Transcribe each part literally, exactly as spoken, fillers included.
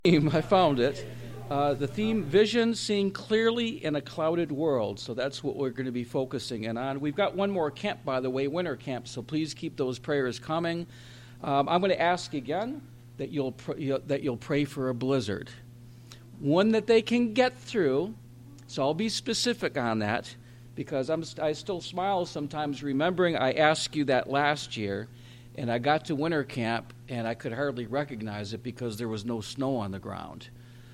I found it. Uh, the theme, Vision, Seeing Clearly in a Clouded World. So that's what we're going to be focusing in on. We've got one more camp, by the way, winter camp, so please keep those prayers coming. Um, I'm going to ask again that you'll, pr- that you'll pray for a blizzard. One that they can get through, so I'll be specific on that, because I'm, I still smile sometimes remembering I asked you that last year, and I got to winter camp, and I could hardly recognize it because there was no snow on the ground.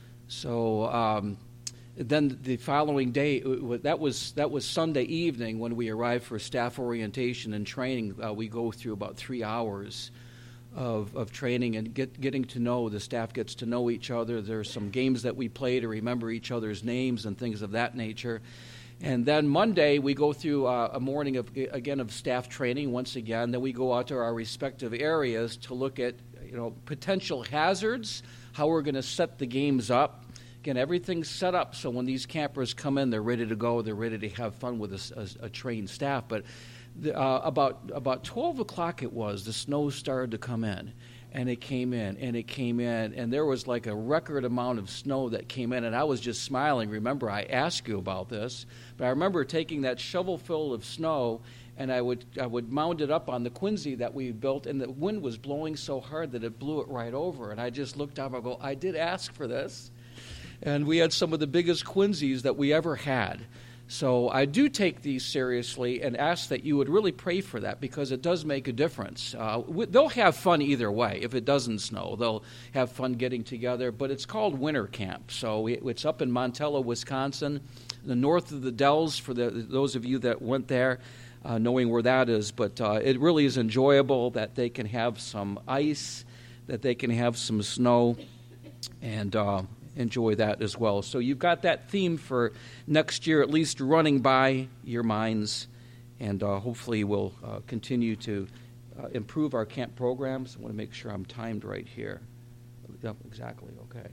So um, then the following day, that was that was Sunday evening when we arrived for staff orientation and training. Uh, we go through about three hours of, of training and get, getting to know, the staff gets to know each other. There's some games that we play to remember each other's names and things of that nature. And then Monday, we go through uh, a morning, of again, of staff training once again. Then we go out to our respective areas to look at, you know, potential hazards, how we're going to set the games up. Again, everything's set up so when these campers come in, they're ready to go. They're ready to have fun with a, a, a trained staff. But the, uh, about about twelve o'clock it was, the snow started to come in. And it came in, and it came in, and there was like a record amount of snow that came in, and I was just smiling. Remember, I asked you about this, but I remember taking that shovel full of snow, and I would I would mount it up on the Quincy that we built, and the wind was blowing so hard that it blew it right over, and I just looked up, I go, I did ask for this, and we had some of the biggest Quincy's that we ever had. So I do take these seriously and ask that you would really pray for that because it does make a difference. Uh, they'll have fun either way. If it doesn't snow, they'll have fun getting together. But it's called winter camp. So it's up in Montello, Wisconsin, the north of the Dells for the, those of you that went there, uh, knowing where that is. But uh, it really is enjoyable that they can have some ice, that they can have some snow, and uh, enjoy that as well. So you've got that theme for next year at least running by your minds, and uh, hopefully we'll uh, continue to uh, improve our camp programs. I want to make sure I'm timed right here. Yep, exactly, okay.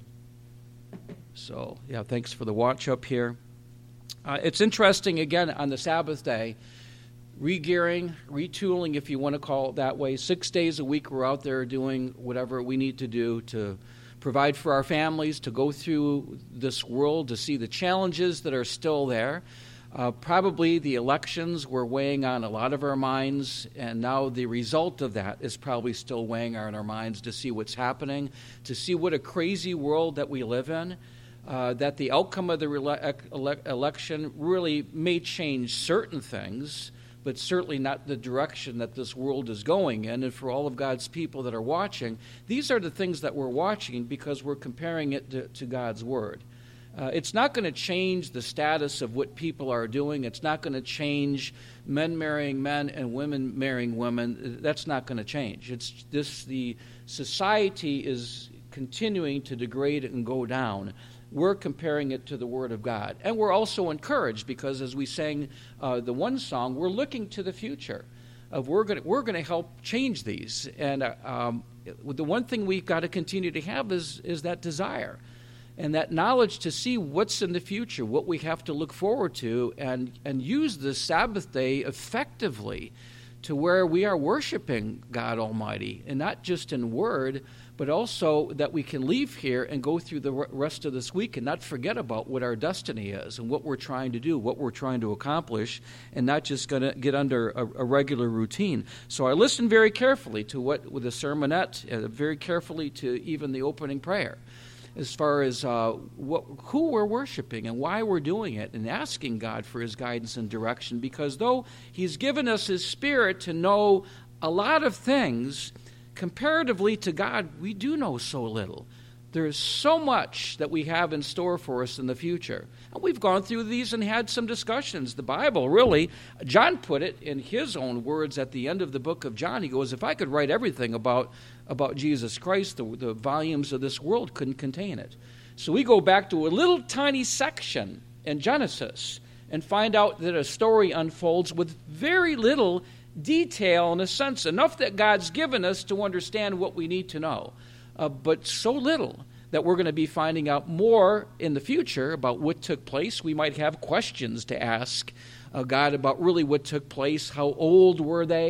So, yeah, thanks for the watch up here. Uh, it's interesting, again, on the Sabbath day, re-gearing, retooling, if you want to call it that way. Six days a week we're out there doing whatever we need to do to provide for our families, to go through this world, to see the challenges that are still there. Uh, probably the elections were weighing on a lot of our minds, and now the result of that is probably still weighing on our minds to see what's happening, to see what a crazy world that we live in, uh, that the outcome of the ele- ele- election really may change certain things, but certainly not the direction that this world is going in. And for all of God's people that are watching, these are the things that we're watching because we're comparing it to, to God's Word. Uh, it's not going to change the status of what people are doing. It's not going to change men marrying men and women marrying women. That's not going to change. It's this, the society is continuing to degrade and go down. We're comparing it to the Word of God. And we're also encouraged because as we sang uh, the one song, we're looking to the future. Of we're going we're going to help change these. And uh, um, the one thing we've got to continue to have is, is that desire and that knowledge to see what's in the future, what we have to look forward to, and, and use the Sabbath day effectively to where we are worshiping God Almighty, and not just in word, but also that we can leave here and go through the rest of this week and not forget about what our destiny is and what we're trying to do, what we're trying to accomplish, and not just going to get under a, a regular routine. So I listened very carefully to what with the sermonette, uh, very carefully to even the opening prayer, as far as uh, what, who we're worshiping and why we're doing it, and asking God for His guidance and direction, because though He's given us His Spirit to know a lot of things, comparatively to God, we do know so little. There is so much that we have in store for us in the future. And we've gone through these and had some discussions. The Bible, really, John put it in his own words at the end of the book of John. He goes, if I could write everything about, about Jesus Christ, the, the volumes of this world couldn't contain it. So we go back to a little tiny section in Genesis and find out that a story unfolds with very little detail, in a sense, enough that God's given us to understand what we need to know, uh, but so little that we're going to be finding out more in the future about what took place. We might have questions to ask uh, God about really what took place. How old were they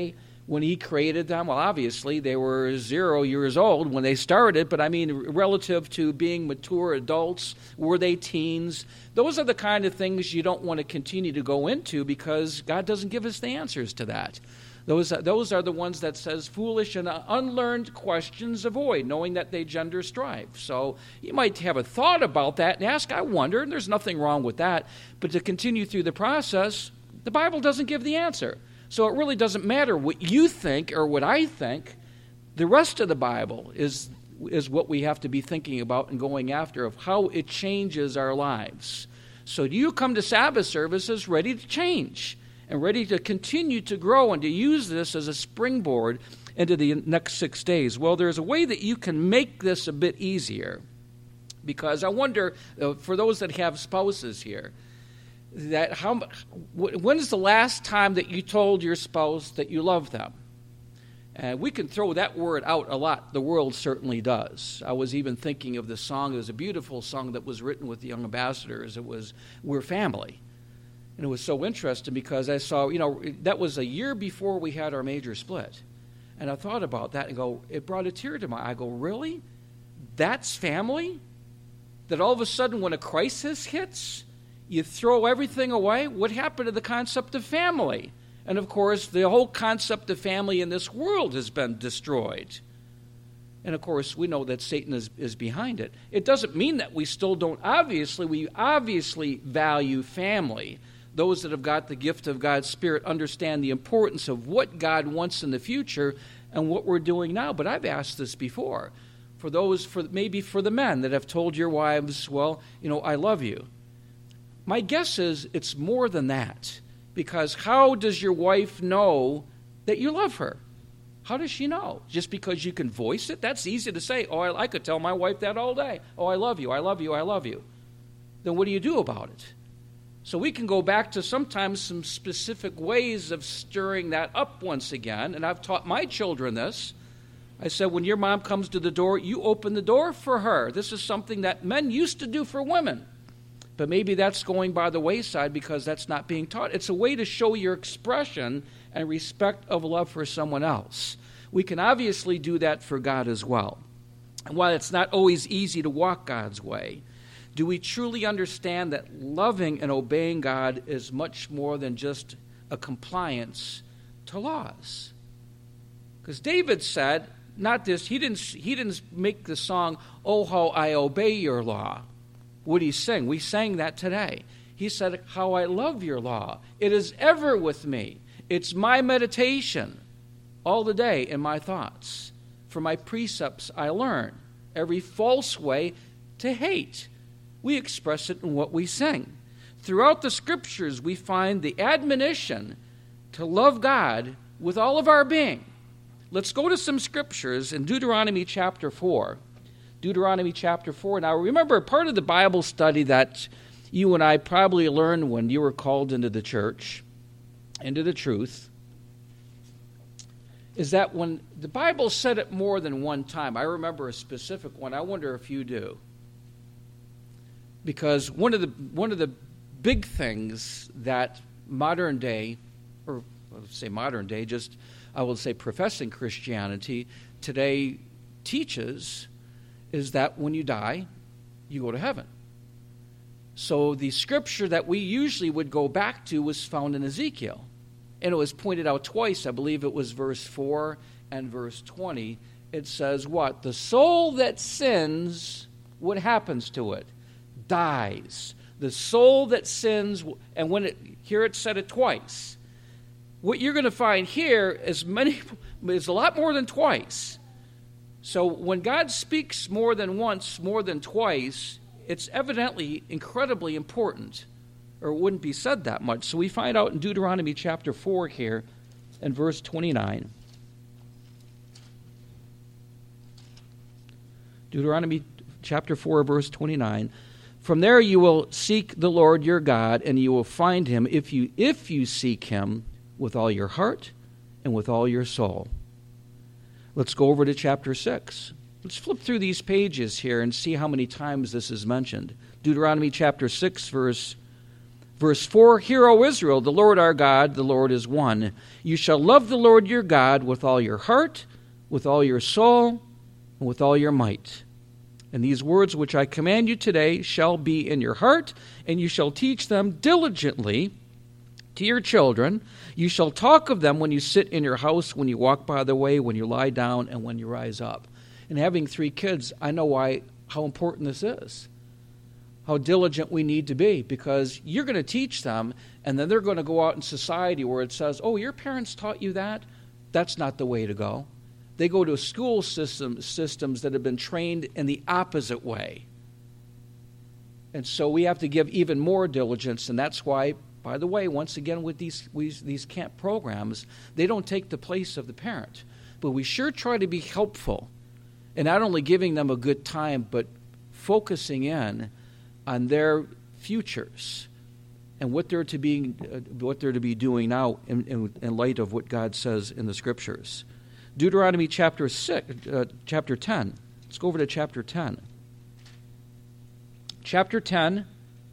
when he created them? Well, obviously, they were zero years old when they started, but I mean, relative to being mature adults, were they teens? Those are the kind of things you don't want to continue to go into because God doesn't give us the answers to that. Those, those are the ones that says foolish and unlearned questions avoid, knowing that they gender strife. So you might have a thought about that and ask, I wonder, and there's nothing wrong with that. But to continue through the process, the Bible doesn't give the answer. So it really doesn't matter what you think or what I think. The rest of the Bible is, is what we have to be thinking about and going after, of how it changes our lives. So do you come to Sabbath services ready to change and ready to continue to grow and to use this as a springboard into the next six days? Well, there's a way that you can make this a bit easier, because I wonder, uh, for those that have spouses here, that how when is the last time that you told your spouse that you love them? And we can throw that word out a lot. The world certainly does. I was even thinking of the song. It was a beautiful song that was written with the Young Ambassadors. It was "We're Family." And it was so interesting because I saw, you know, that was a year before we had our major split. And I thought about that and go, it brought a tear to my eye. I go, really? That's family? That all of a sudden when a crisis hits, you throw everything away? What happened to the concept of family? And of course, the whole concept of family in this world has been destroyed. And of course, we know that Satan is, is behind it. It doesn't mean that we still don't, obviously, we obviously value family. Those that have got the gift of God's Spirit understand the importance of what God wants in the future and what we're doing now. But I've asked this before. For those, for maybe for the men that have told your wives, well, you know, I love you. My guess is it's more than that. Because how does your wife know that you love her? How does she know? Just because you can voice it? That's easy to say. Oh, I, I could tell my wife that all day. Oh, I love you, I love you, I love you. Then what do you do about it? So we can go back to sometimes some specific ways of stirring that up once again. And I've taught my children this. I said, when your mom comes to the door, you open the door for her. This is something that men used to do for women. But maybe that's going by the wayside because that's not being taught. It's a way to show your expression and respect of love for someone else. We can obviously do that for God as well. And while it's not always easy to walk God's way, do we truly understand that loving and obeying God is much more than just a compliance to laws? Because David said, not this, he didn't, he didn't make the song, "Oh, how I obey your law." What did he sing? We sang that today. He said, "How I love your law. It is ever with me. It's my meditation all the day in my thoughts. For my precepts I learn every false way to hate." We express it in what we sing. Throughout the Scriptures, we find the admonition to love God with all of our being. Let's go to some Scriptures in Deuteronomy chapter four. Deuteronomy chapter four. Now, remember, part of the Bible study that you and I probably learned when you were called into the church, into the truth, is that when the Bible said it more than one time, I remember a specific one. I wonder if you do. Because one of the one of the big things that modern day, or I'll say modern day, just I will say professing Christianity today teaches, is that when you die, you go to heaven. So the scripture that we usually would go back to was found in Ezekiel. And it was pointed out twice. I believe it was verse four and verse twenty. It says what? The soul that sins, what happens to it? Dies. The soul that sins, and when it, here it said it twice. What you're going to find here is many, is a lot more than twice. So when God speaks more than once, more than twice, it's evidently incredibly important, or it wouldn't be said that much. So we find out in Deuteronomy chapter four here and verse twenty-nine. Deuteronomy chapter four, verse twenty-nine. From there you will seek the Lord your God, and you will find him if you if you seek him with all your heart and with all your soul. Let's go over to chapter six. Let's flip through these pages here and see how many times this is mentioned. Deuteronomy chapter six, verse Verse four, Hear, O Israel, the Lord our God, the Lord is one. You shall love the Lord your God with all your heart, with all your soul, and with all your might. And these words which I command you today shall be in your heart, and you shall teach them diligently to your children. You shall talk of them when you sit in your house, when you walk by the way, when you lie down, and when you rise up. And having three kids, I know why how important this is. How diligent we need to be, because you're going to teach them, and then they're going to go out in society where it says, oh, your parents taught you that? That's not the way to go. They go to school system, systems that have been trained in the opposite way. And so we have to give even more diligence, and that's why, by the way, once again with these, these camp programs, they don't take the place of the parent. But we sure try to be helpful, and not only giving them a good time, but focusing in on their futures and what they're to be uh, what they're to be doing now in, in, in light of what God says in the Scriptures. Deuteronomy chapter six, uh, chapter ten. Let's go over to chapter ten. Chapter ten,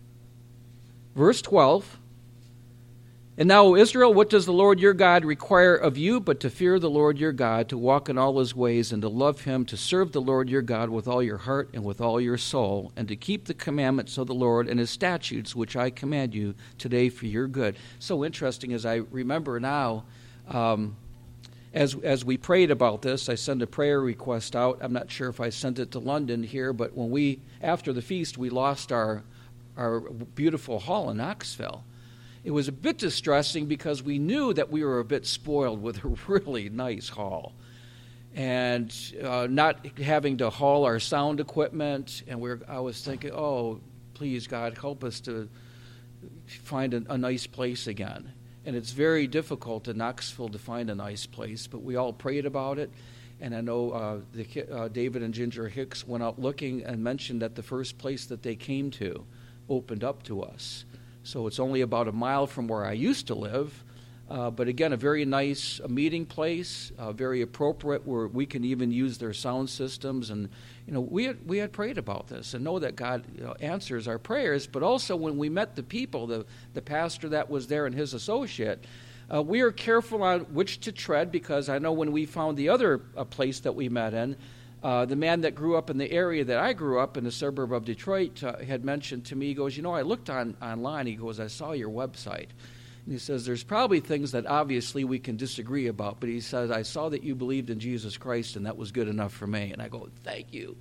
verse twelve. And now, O Israel, what does the Lord your God require of you but to fear the Lord your God, to walk in all his ways, and to love him, to serve the Lord your God with all your heart and with all your soul, and to keep the commandments of the Lord and his statutes, which I command you today for your good. So interesting, as I remember now, um, as as we prayed about this, I sent a prayer request out. I'm not sure if I sent it to London here, but when we, after the feast, we lost our our beautiful hall in Knoxville. It was a bit distressing because we knew that we were a bit spoiled with a really nice hall. And uh, not having to haul our sound equipment. And we're, I was thinking, oh, please, God, help us to find a, a nice place again. And it's very difficult in Knoxville to find a nice place, but we all prayed about it. And I know uh, the, uh, David and Ginger Hicks went out looking and mentioned that the first place that they came to opened up to us. So it's only about a mile from where I used to live. Uh, but again, a very nice uh, meeting place, uh, very appropriate, where we can even use their sound systems. And, you know, we had, we had prayed about this and know that God, you know, answers our prayers. But also when we met the people, the, the pastor that was there and his associate, uh, we are careful on which to tread, because I know when we found the other uh, place that we met in, Uh, the man that grew up in the area that I grew up in, the suburb of Detroit, uh, had mentioned to me, he goes, you know, I looked on online, he goes, I saw your website. And he says, there's probably things that obviously we can disagree about, but he says, I saw that you believed in Jesus Christ, and that was good enough for me. And I go, thank you.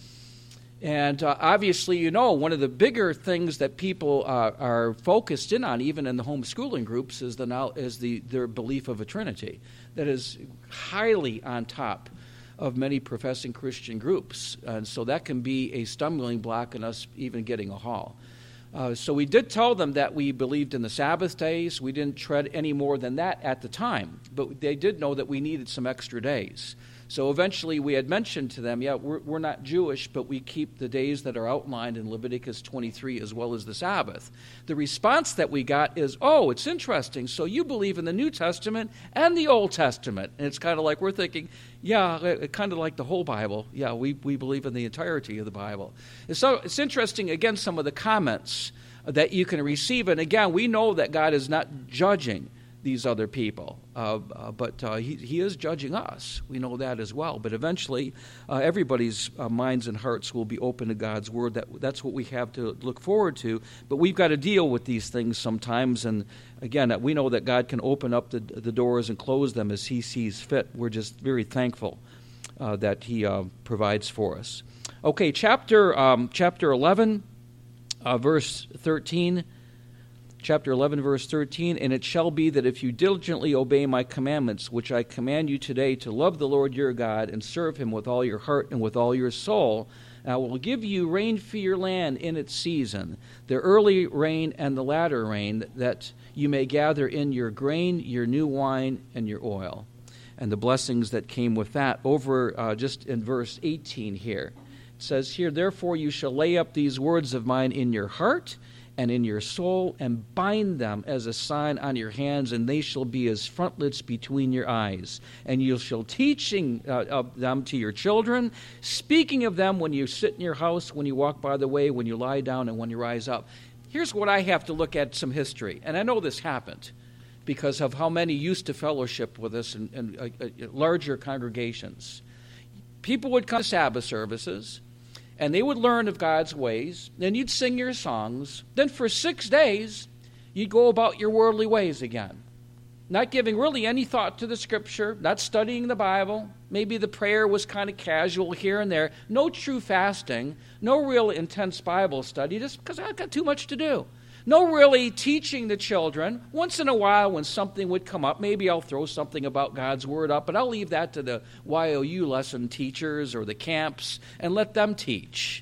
And uh, obviously, you know, one of the bigger things that people uh, are focused in on, even in the homeschooling groups, is the now is the their belief of a Trinity that is highly on top of many professing Christian groups. And so that can be a stumbling block in us even getting a hall. Uh, so we did tell them that we believed in the Sabbath days. We didn't tread any more than that at the time. But they did know that we needed some extra days. So eventually we had mentioned to them, yeah, we're, we're not Jewish, but we keep the days that are outlined in Leviticus twenty-three as well as the Sabbath. The response that we got is, oh, it's interesting. So you believe in the New Testament and the Old Testament. And it's kind of like we're thinking, yeah, kind of like the whole Bible. Yeah, we, we believe in the entirety of the Bible. And so it's interesting, again, some of the comments that you can receive. And again, we know that God is not judging these other people, uh, uh, but uh, he, he is judging us. We know that as well. But eventually, uh, everybody's uh, minds and hearts will be open to God's Word. That That's what we have to look forward to. But we've got to deal with these things sometimes. And again, we know that God can open up the, the doors and close them as he sees fit. We're just very thankful uh, that he uh, provides for us. Okay, chapter, um, chapter eleven, uh, verse thirteen. Chapter eleven, verse thirteen, and it shall be that if you diligently obey my commandments, which I command you today, to love the Lord your God and serve him with all your heart and with all your soul, I will give you rain for your land in its season, the early rain and the latter rain, that you may gather in your grain, your new wine, and your oil. And the blessings that came with that. Over uh, just in verse eighteen here, it says here, therefore you shall lay up these words of mine in your heart and in your soul, and bind them as a sign on your hands, and they shall be as frontlets between your eyes. And you shall teaching uh, of them to your children, speaking of them when you sit in your house, when you walk by the way, when you lie down, and when you rise up. here's what I have to look at some history. And I know this happened because of how many used to fellowship with us in, in uh, uh, larger congregations. People would come to Sabbath services, and they would learn of God's ways. Then you'd sing your songs. Then for six days, you'd go about your worldly ways again, not giving really any thought to the Scripture, not studying the Bible. Maybe the prayer was kind of casual here and there. No true fasting, no real intense Bible study, just because I've got too much to do. No really teaching the children. Once in a while when something would come up, maybe I'll throw something about God's Word up, but I'll leave that to the Y O U lesson teachers or the camps and let them teach.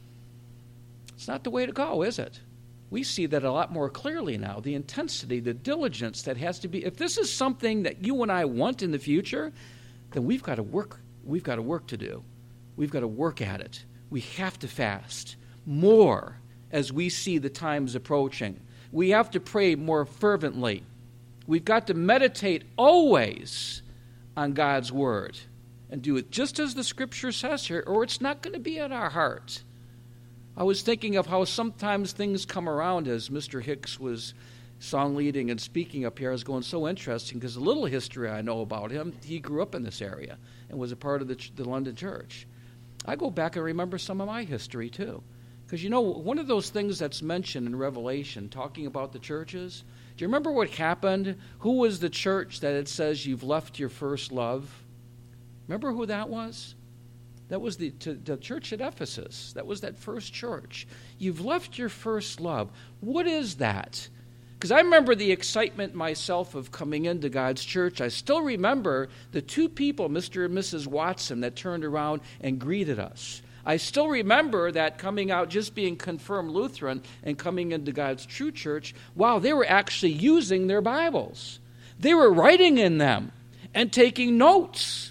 It's not the way to go, is it? We see that a lot more clearly now, the intensity, the diligence that has to be. If this is something that you and I want in the future, then we've got to work. We've got to work to do. We've got to work at it. We have to fast more as we see the times approaching. We have to pray more fervently. We've got to meditate always on God's Word and do it just as the Scripture says here, or it's not going to be in our heart. I was thinking of how sometimes things come around as Mister Hicks was song leading and speaking up here. I was going, so interesting, because the little history I know about him, he grew up in this area and was a part of the, the London church. I go back and remember some of my history too. Because, you know, one of those things that's mentioned in Revelation, talking about the churches, do you remember what happened? Who was the church that it says you've left your first love? Remember who that was? That was the, to, the church at Ephesus. That was that first church. You've left your first love. What is that? Because I remember the excitement myself of coming into God's church. I still remember the two people, Mister and Missus Watson, that turned around and greeted us. I still remember that coming out, just being confirmed Lutheran and coming into God's true church. Wow, they were actually using their Bibles. They were writing in them and taking notes.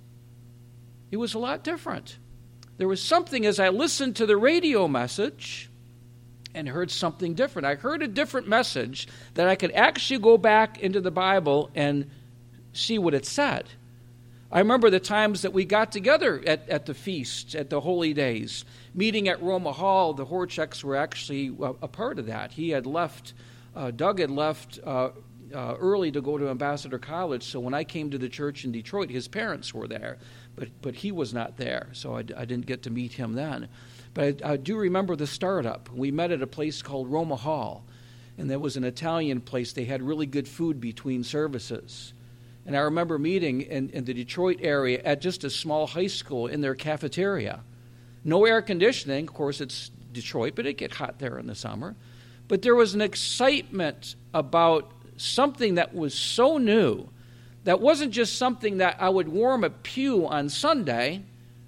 It was a lot different. There was something as I listened to the radio message and heard something different. I heard a different message that I could actually go back into the Bible and see what it said. I remember the times that we got together at, at the feast, at the holy days, meeting at Roma Hall. The Horcheks were actually a, a part of that. He had left, uh, Doug had left uh, uh, early to go to Ambassador College, so when I came to the church in Detroit, his parents were there, but but he was not there, so I, I didn't get to meet him then. But I, I do remember the startup. We met at a place called Roma Hall, and that was an Italian place. They had really good food between services. And I remember meeting in, in the Detroit area at just a small high school in their cafeteria. No air conditioning. Of course, it's Detroit, but it gets hot there in the summer. But there was an excitement about something that was so new, that wasn't just something that I would warm a pew on Sunday,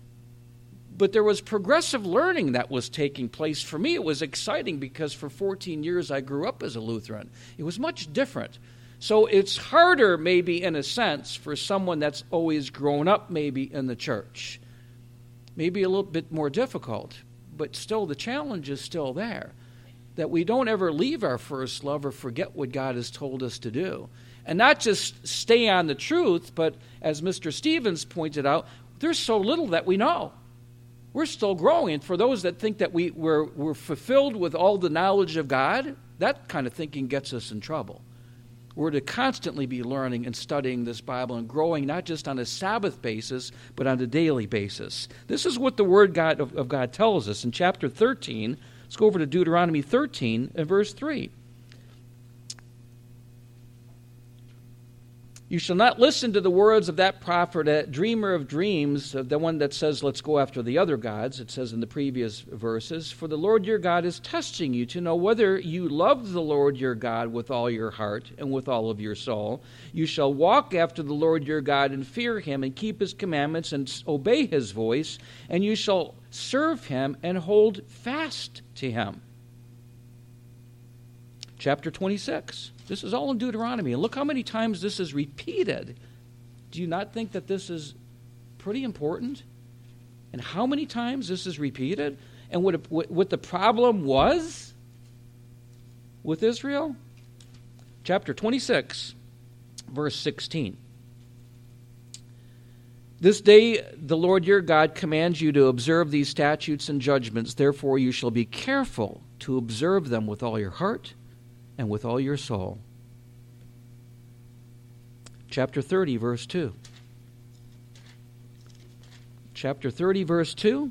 but there was progressive learning that was taking place. For me, it was exciting because for fourteen years I grew up as a Lutheran. It was much different. So it's harder, maybe in a sense, for someone that's always grown up maybe in the church. Maybe a little bit more difficult, but still the challenge is still there, that we don't ever leave our first love or forget what God has told us to do. And not just stay on the truth, but as Mister Stevens pointed out, there's so little that we know. We're still growing. And for those that think that we, we're, we're fulfilled with all the knowledge of God, that kind of thinking gets us in trouble. We're to constantly be learning and studying this Bible and growing not just on a Sabbath basis, but on a daily basis. This is what the Word God of, of God tells us in chapter thirteen. Let's go over to Deuteronomy thirteen and verse three. You shall not listen to the words of that prophet, that dreamer of dreams, the one that says, let's go after the other gods, it says in the previous verses. For the Lord your God is testing you to know whether you love the Lord your God with all your heart and with all of your soul. You shall walk after the Lord your God and fear him and keep his commandments and obey his voice, and you shall serve him and hold fast to him. Chapter twenty-six. This is all in Deuteronomy. And look how many times this is repeated. Do you not think that this is pretty important? And how many times this is repeated? And what, it, what the problem was with Israel? Chapter twenty-six, verse sixteen. This day the Lord your God commands you to observe these statutes and judgments. Therefore you shall be careful to observe them with all your heart and with all your soul. Chapter thirty, verse two. Chapter thirty, verse two.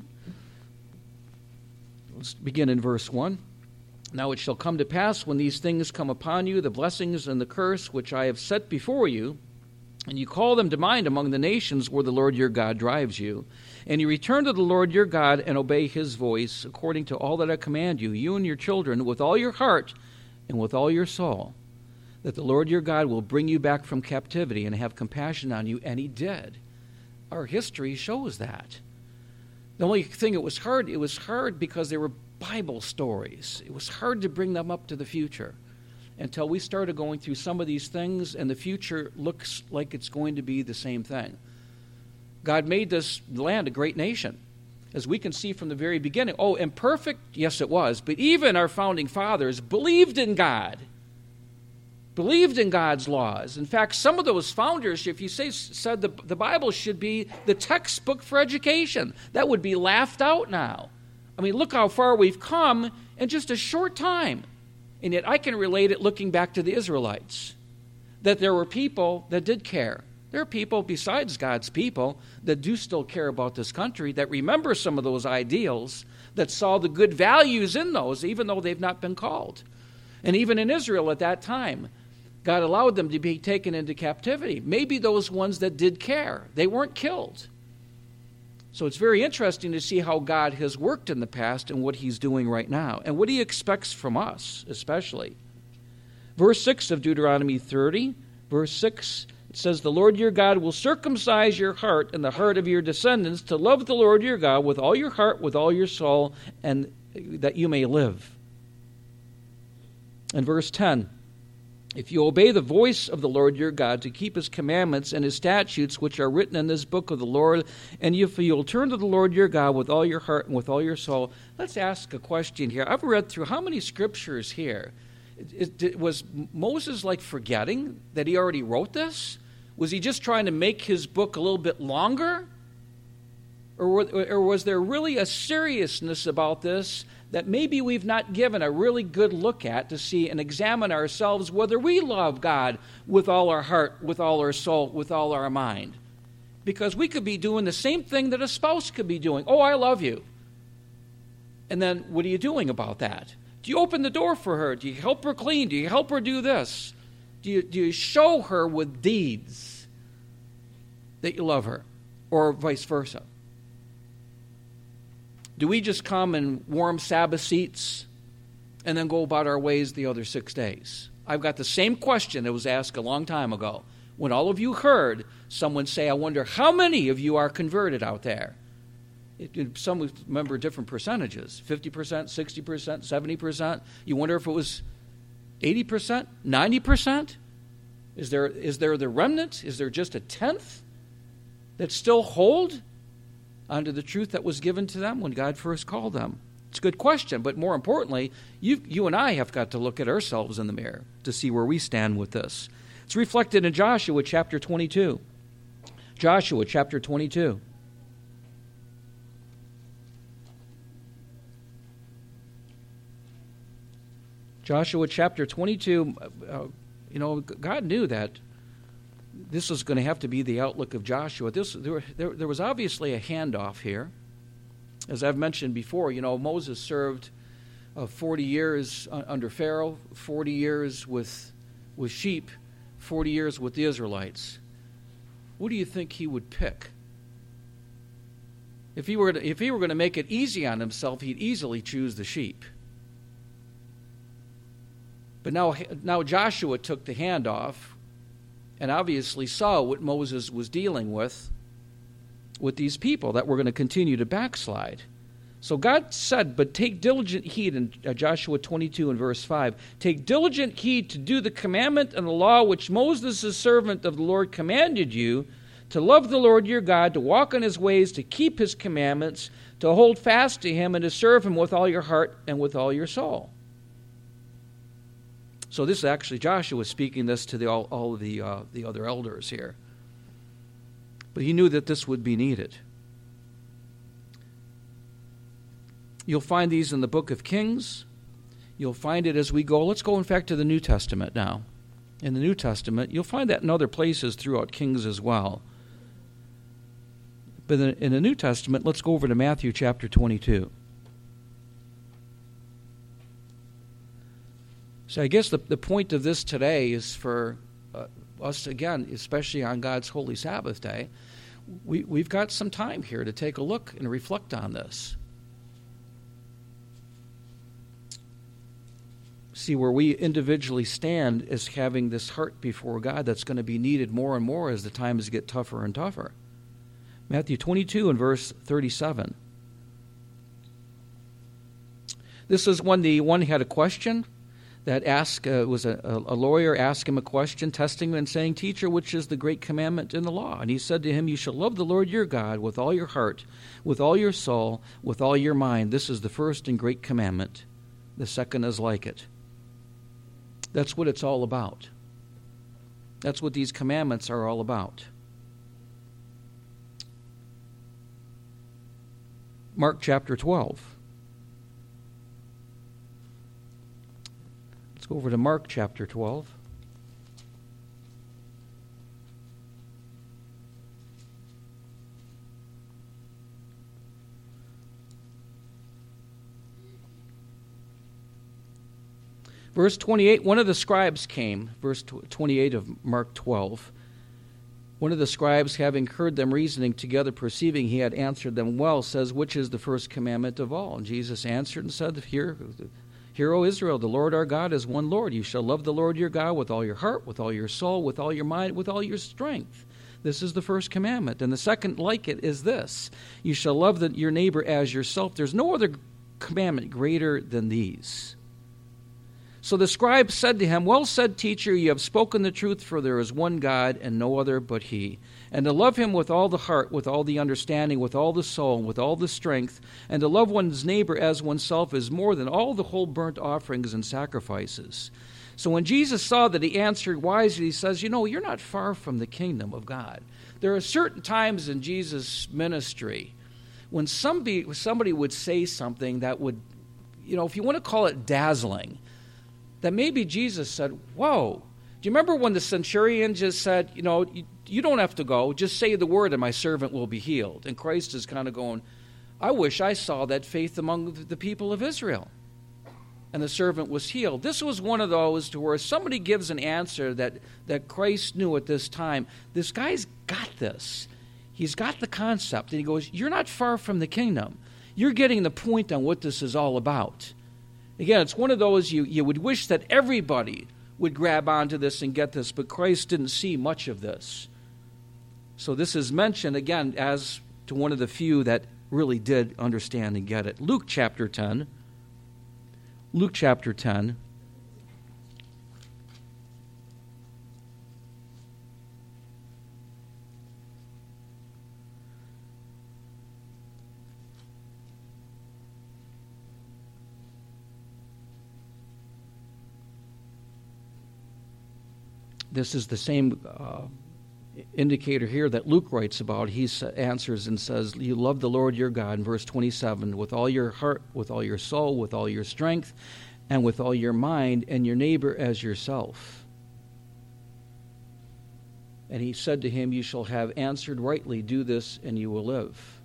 Let's begin in verse one. Now it shall come to pass when these things come upon you, the blessings and the curse which I have set before you, and you call them to mind among the nations where the Lord your God drives you, and you return to the Lord your God and obey his voice according to all that I command you, you and your children, with all your heart and with all your soul, that the Lord your God will bring you back from captivity and have compassion on you. And he did. Our history shows that. The only thing it was hard, it was hard because they were Bible stories. It was hard to bring them up to the future until we started going through some of these things, and the future looks like it's going to be the same thing. God made this land a great nation, as we can see from the very beginning. Oh, imperfect? Yes, it was. But even our founding fathers believed in God, believed in God's laws. In fact, some of those founders, if you say said the, the Bible should be the textbook for education, that would be laughed out now. I mean, look how far we've come in just a short time. And yet I can relate it looking back to the Israelites, that there were people that did care. There are people besides God's people that do still care about this country, that remember some of those ideals, that saw the good values in those, even though they've not been called. And even in Israel at that time, God allowed them to be taken into captivity. Maybe those ones that did care, they weren't killed. So it's very interesting to see how God has worked in the past and what he's doing right now, and what he expects from us, especially. Verse six of Deuteronomy thirty, verse six, it says, the Lord your God will circumcise your heart and the heart of your descendants to love the Lord your God with all your heart, with all your soul, and that you may live. And verse ten, if you obey the voice of the Lord your God to keep his commandments and his statutes which are written in this book of the Lord, and if you'll turn to the Lord your God with all your heart and with all your soul. Let's ask a question here. I've read through how many scriptures here. It, it, was Moses like forgetting that he already wrote this? Was he just trying to make his book a little bit longer? Or, or was there really a seriousness about this that maybe we've not given a really good look at to see and examine ourselves whether we love God with all our heart, with all our soul, with all our mind? Because we could be doing the same thing that a spouse could be doing. Oh, I love you. And then what are you doing about that? Do you open the door for her? Do you help her clean? Do you help her do this? Do you, do you show her with deeds that you love her? Or vice versa? Do we just come in warm Sabbath seats and then go about our ways the other six days? I've got the same question that was asked a long time ago. When all of you heard someone say, I wonder how many of you are converted out there? It, it, some remember different percentages, fifty percent, sixty percent, seventy percent. You wonder if it was eighty percent, ninety percent? Is there, is there the remnant? Is there just a tenth that still hold onto the truth that was given to them when God first called them? It's a good question, but more importantly, you, you and I have got to look at ourselves in the mirror to see where we stand with this. It's reflected in Joshua chapter twenty-two. Joshua chapter twenty-two. Joshua chapter twenty-two, uh, you know, God knew that this was going to have to be the outlook of Joshua. This, there, there, there was obviously a handoff here. As I've mentioned before, you know, Moses served uh, forty years under Pharaoh, forty years with, with sheep, forty years with the Israelites. What do you think he would pick? If he were to, if he were going to make it easy on himself, he'd easily choose the sheep. But now, now Joshua took the handoff and obviously saw what Moses was dealing with with these people that were going to continue to backslide. So God said, but take diligent heed in Joshua twenty-two and verse five. Take diligent heed to do the commandment and the law which Moses, the servant of the Lord, commanded you, to love the Lord your God, to walk in his ways, to keep his commandments, to hold fast to him, and to serve him with all your heart and with all your soul. So this is actually Joshua speaking this to the, all, all of the, uh, the other elders here. But he knew that this would be needed. You'll find these in the book of Kings. You'll find it as we go. Let's go, in fact, to the New Testament now. In the New Testament, you'll find that in other places throughout Kings as well. But in the New Testament, let's go over to Matthew chapter twenty-two. So I guess the, the point of this today is for uh, us, again, especially on God's Holy Sabbath Day, we, we've got some time here to take a look and reflect on this. See where we individually stand as having this heart before God that's going to be needed more and more as the times get tougher and tougher. Matthew twenty-two and verse thirty-seven. This is when the one had a question that asked, uh, was a, a lawyer asked him a question, testing him and saying, "Teacher, which is the great commandment in the law?" And he said to him, "You shall love the Lord your God with all your heart, with all your soul, with all your mind. This is the first and great commandment. The second is like it." That's what it's all about. That's what these commandments are all about. Mark chapter twelve. Let's go over to Mark chapter twelve. Verse twenty-eight, one of the scribes came, verse twenty-eight of Mark twelve. One of the scribes, having heard them reasoning together, perceiving he had answered them well, says, "Which is the first commandment of all?" And Jesus answered and said, Hear, Hear, O Israel, the Lord our God is one Lord. You shall love the Lord your God with all your heart, with all your soul, with all your mind, with all your strength. This is the first commandment. And the second like it is this: you shall love the, your neighbor as yourself. There's no other commandment greater than these. So the scribe said to him, "Well said, teacher, you have spoken the truth, for there is one God and no other but he. And to love him with all the heart, with all the understanding, with all the soul, with all the strength, and to love one's neighbor as oneself is more than all the whole burnt offerings and sacrifices." So when Jesus saw that he answered wisely, he says, you know, you're not far from the kingdom of God. There are certain times in Jesus' ministry when somebody, somebody would say something that would, you know, if you want to call it dazzling, that maybe Jesus said, whoa. Do you remember when the centurion just said, you know, you, you don't have to go, just say the word and my servant will be healed. And Christ is kind of going, I wish I saw that faith among the people of Israel. And the servant was healed. This was one of those to where somebody gives an answer that, that Christ knew at this time. This guy's got this. He's got the concept. And he goes, you're not far from the kingdom. You're getting the point on what this is all about. Again, it's one of those you, you would wish that everybody would grab onto this and get this, but Christ didn't see much of this. So this is mentioned, again, as to one of the few that really did understand and get it. Luke chapter ten. Luke chapter ten. This is the same uh, indicator here that Luke writes about. He answers and says, you love the Lord your God, in verse twenty-seven, with all your heart, with all your soul, with all your strength, and with all your mind, and your neighbor as yourself. And he said to him, you shall have answered rightly, do this, and you will live.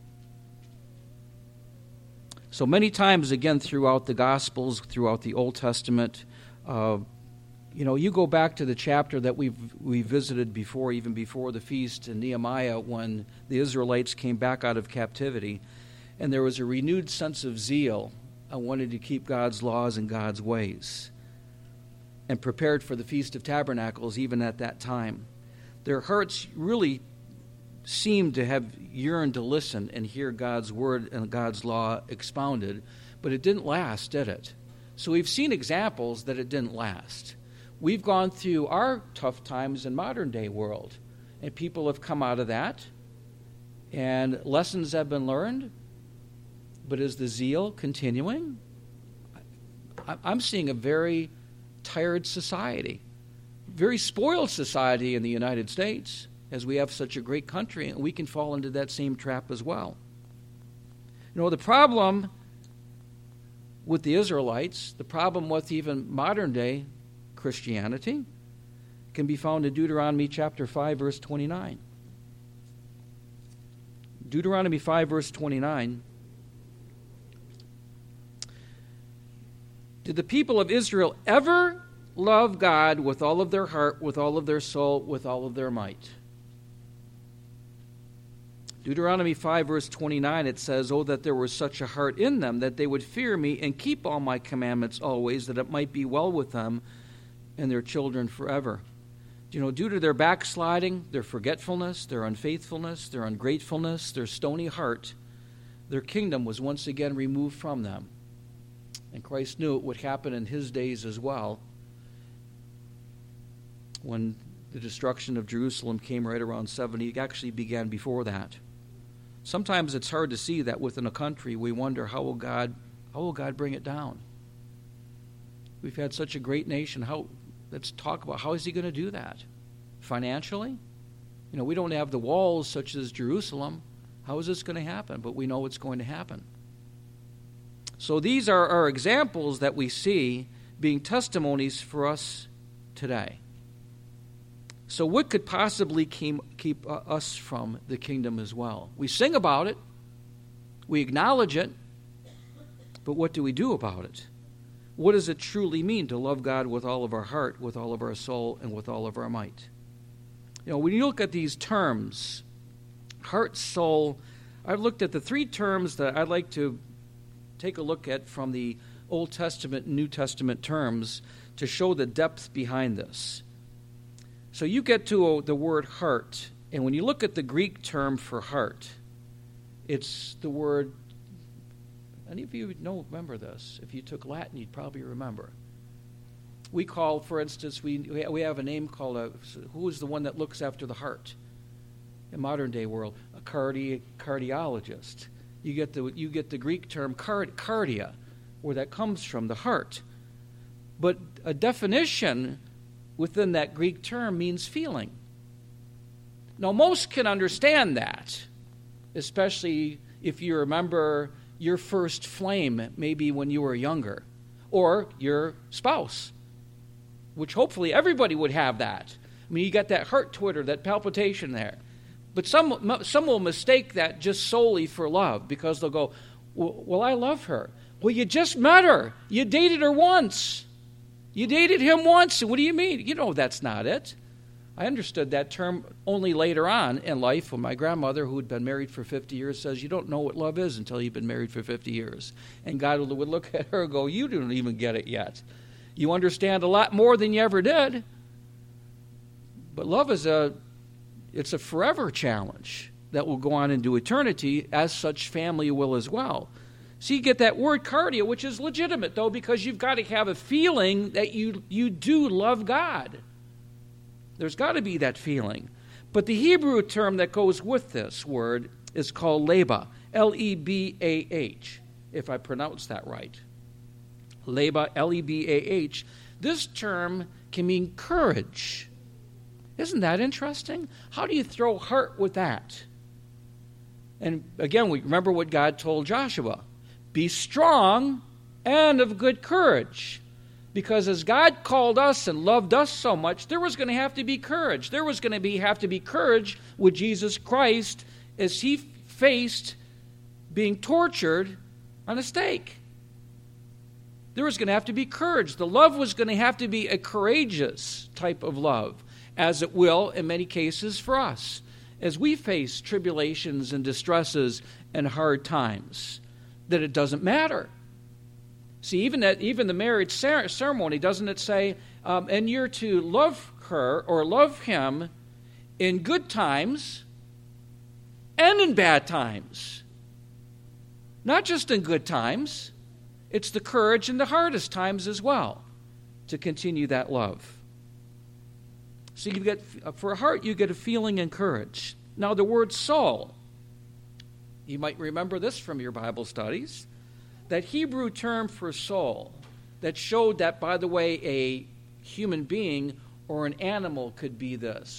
So many times, again, throughout the Gospels, throughout the Old Testament, uh, You know, you go back to the chapter that we've we visited before, even before the feast in Nehemiah, when the Israelites came back out of captivity, and there was a renewed sense of zeal. I wanted to keep God's laws and God's ways, and prepared for the Feast of Tabernacles even at that time. Their hearts really seemed to have yearned to listen and hear God's word and God's law expounded, but it didn't last, did it? So we've seen examples that it didn't last. We've gone through our tough times in modern-day world, and people have come out of that, and lessons have been learned, but is the zeal continuing? I'm seeing a very tired society, very spoiled society in the United States, as we have such a great country, and we can fall into that same trap as well. You know, the problem with the Israelites, the problem with even modern-day Christianity, can be found in Deuteronomy chapter five, verse twenty-nine. Deuteronomy five, verse twenty-nine. Did the people of Israel ever love God with all of their heart, with all of their soul, with all of their might? Deuteronomy five, verse twenty-nine, it says, "Oh, that there was such a heart in them, that they would fear me and keep all my commandments always, that it might be well with them and their children forever." You know, due to their backsliding, their forgetfulness, their unfaithfulness, their ungratefulness, their stony heart, their kingdom was once again removed from them. And Christ knew it would happen in his days as well, when the destruction of Jerusalem came right around seventy. It actually began before that. Sometimes it's hard to see that within a country. We wonder, how will God, how will God bring it down? We've had such a great nation. How, let's talk about how is he going to do that? Financially? You know, we don't have the walls such as Jerusalem. How is this going to happen? But we know it's going to happen. So these are our examples that we see being testimonies for us today. So what could possibly keep, keep uh, us from the kingdom as well? We sing about it. We acknowledge it. But what do we do about it? What does it truly mean to love God with all of our heart, with all of our soul, and with all of our might? You know, when you look at these terms, heart, soul, I've looked at the three terms that I'd like to take a look at from the Old Testament and New Testament terms to show the depth behind this. So you get to the word heart, and when you look at the Greek term for heart, it's the word, any of you know, remember this. If you took Latin, you'd probably remember. We call, for instance, we we have a name called, a, who is the one that looks after the heart in modern day world? A cardi, cardiologist. You get the you get the Greek term card, cardia, where that comes from, the heart. But a definition within that Greek term means feeling. Now, most can understand that, especially if you remember your first flame, maybe when you were younger, or your spouse, which hopefully everybody would have that. I mean, you got that heart twitter, that palpitation there. But some some will mistake that just solely for love, because they'll go, well, I love her. Well, you just met her. You dated her once. You dated him once. What do you mean? You know that's not it. I understood that term only later on in life when my grandmother, who had been married for fifty years, says, you don't know what love is until you've been married for fifty years. And God would look at her and go, you don't even get it yet. You understand a lot more than you ever did. But love is a, it's a forever challenge that will go on into eternity, as such family will as well. So you get that word cardia, which is legitimate, though, because you've got to have a feeling that you, you do love God. There's got to be that feeling. But the Hebrew term that goes with this word is called leba, L E B A H, if I pronounce that right. Leba, L E B A H. This term can mean courage. Isn't that interesting? How do you throw heart with that? And again, we remember what God told Joshua. Be strong and of good courage. Because as God called us and loved us so much, there was going to have to be courage. There was going to be have to be courage with Jesus Christ as he faced being tortured on a stake. There was going to have to be courage. The love was going to have to be a courageous type of love, as it will in many cases for us, as we face tribulations and distresses and hard times, that it doesn't matter. See, even that, even the marriage ceremony, doesn't it say, um, and you're to love her or love him in good times and in bad times. Not just in good times. It's the courage in the hardest times as well to continue that love. So you get, for a heart, you get a feeling and courage. Now, the word soul, you might remember this from your Bible studies. That Hebrew term for soul that showed that, by the way, a human being or an animal could be this.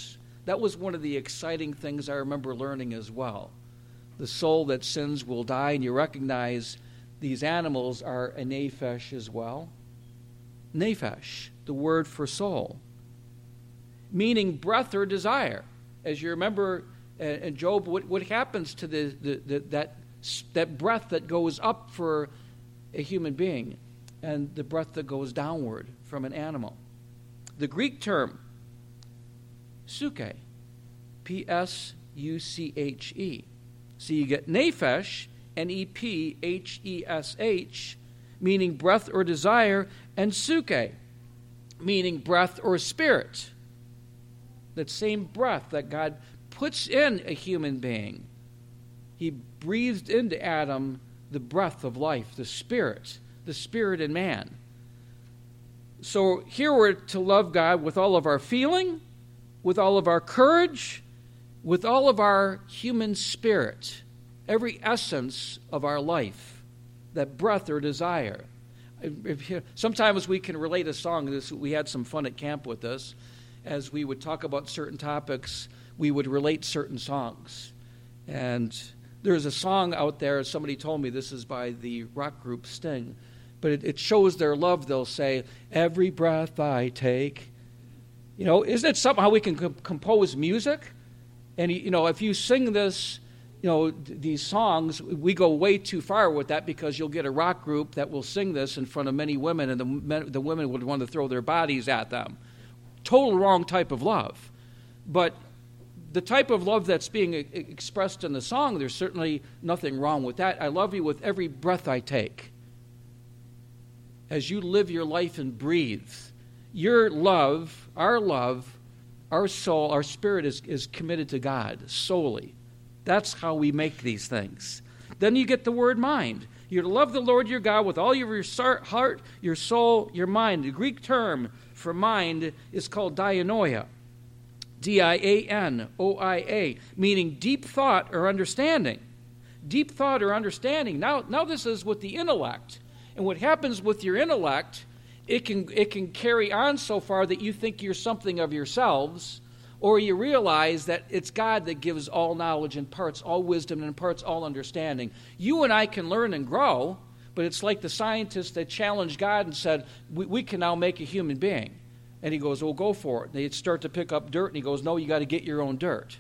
That was one of the exciting things I remember learning as well. The soul that sins will die, and you recognize these animals are a nephesh as well. Nephesh, the word for soul, meaning breath or desire. As you remember in Job, what, what happens to the, the, the, that, that breath that goes up for a human being and the breath that goes downward from an animal? The Greek term, suke, P S U C H E. So you get nephesh, N E P H E S H, meaning breath or desire, and suke, meaning breath or spirit. That same breath that God puts in a human being. He breathed into Adam the breath of life, the spirit, the spirit in man. So here we're to love God with all of our feeling, with all of our courage, with all of our human spirit, every essence of our life, that breath or desire. Sometimes we can relate a song. This, we had some fun at camp with this. As we would talk about certain topics, we would relate certain songs. And there's a song out there, somebody told me, this is by the rock group Sting, but it, it shows their love. They'll say, every breath I take. You know, isn't it something how we can comp- compose music? And, you know, if you sing this, you know, th- these songs, we go way too far with that, because you'll get a rock group that will sing this in front of many women, and the, men, the women would want to throw their bodies at them. Total wrong type of love. But the type of love that's being e- expressed in the song, there's certainly nothing wrong with that. I love you with every breath I take. As you live your life and breathe, your love, our love, our soul, our spirit is, is committed to God solely. That's how we make these things. Then you get the word mind. You're to love the Lord your God with all your heart, your soul, your mind. The Greek term for mind is called dianoia, D I A N O I A, meaning deep thought or understanding. Deep thought or understanding. Now, now this is with the intellect. And what happens with your intellect, it can, it can carry on so far that you think you're something of yourselves, or you realize that it's God that gives all knowledge, imparts all wisdom, and imparts all understanding. You and I can learn and grow, but it's like the scientists that challenged God and said, we, we can now make a human being. And he goes, well, go for it. They start to pick up dirt, and he goes, no, you got to get your own dirt.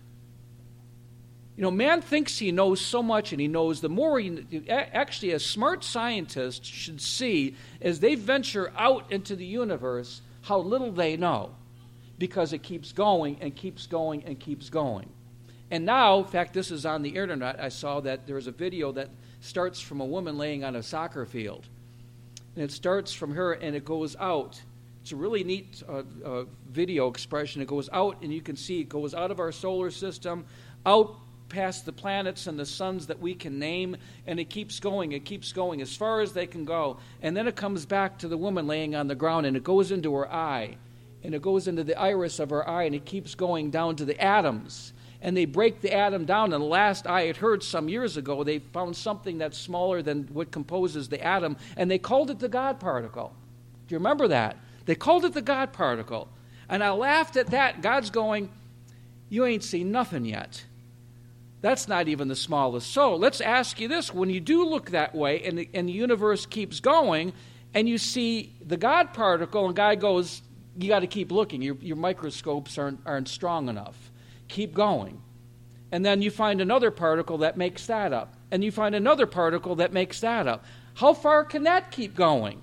You know, man thinks he knows so much, and he knows the more he... Actually, a smart scientist should see, as they venture out into the universe, how little they know, because it keeps going and keeps going and keeps going. And now, in fact, this is on the internet. I saw that there's a video that starts from a woman laying on a soccer field. And it starts from her, and it goes out. It's a really neat uh, uh, video expression. It goes out, and you can see it goes out of our solar system, out past the planets and the suns that we can name, and it keeps going, it keeps going as far as they can go. And then it comes back to the woman laying on the ground, and it goes into her eye, and it goes into the iris of her eye, and it keeps going down to the atoms. And they break the atom down. And the last I had heard some years ago, they found something that's smaller than what composes the atom, and they called it the God particle. Do you remember that? They called it the God particle. And I laughed at that. God's going, you ain't seen nothing yet. That's not even the smallest. So let's ask you this. When you do look that way, and the, and the universe keeps going, and you see the God particle, and God goes, you got to keep looking. Your, your microscopes aren't, aren't strong enough. Keep going. And then you find another particle that makes that up. And you find another particle that makes that up. How far can that keep going?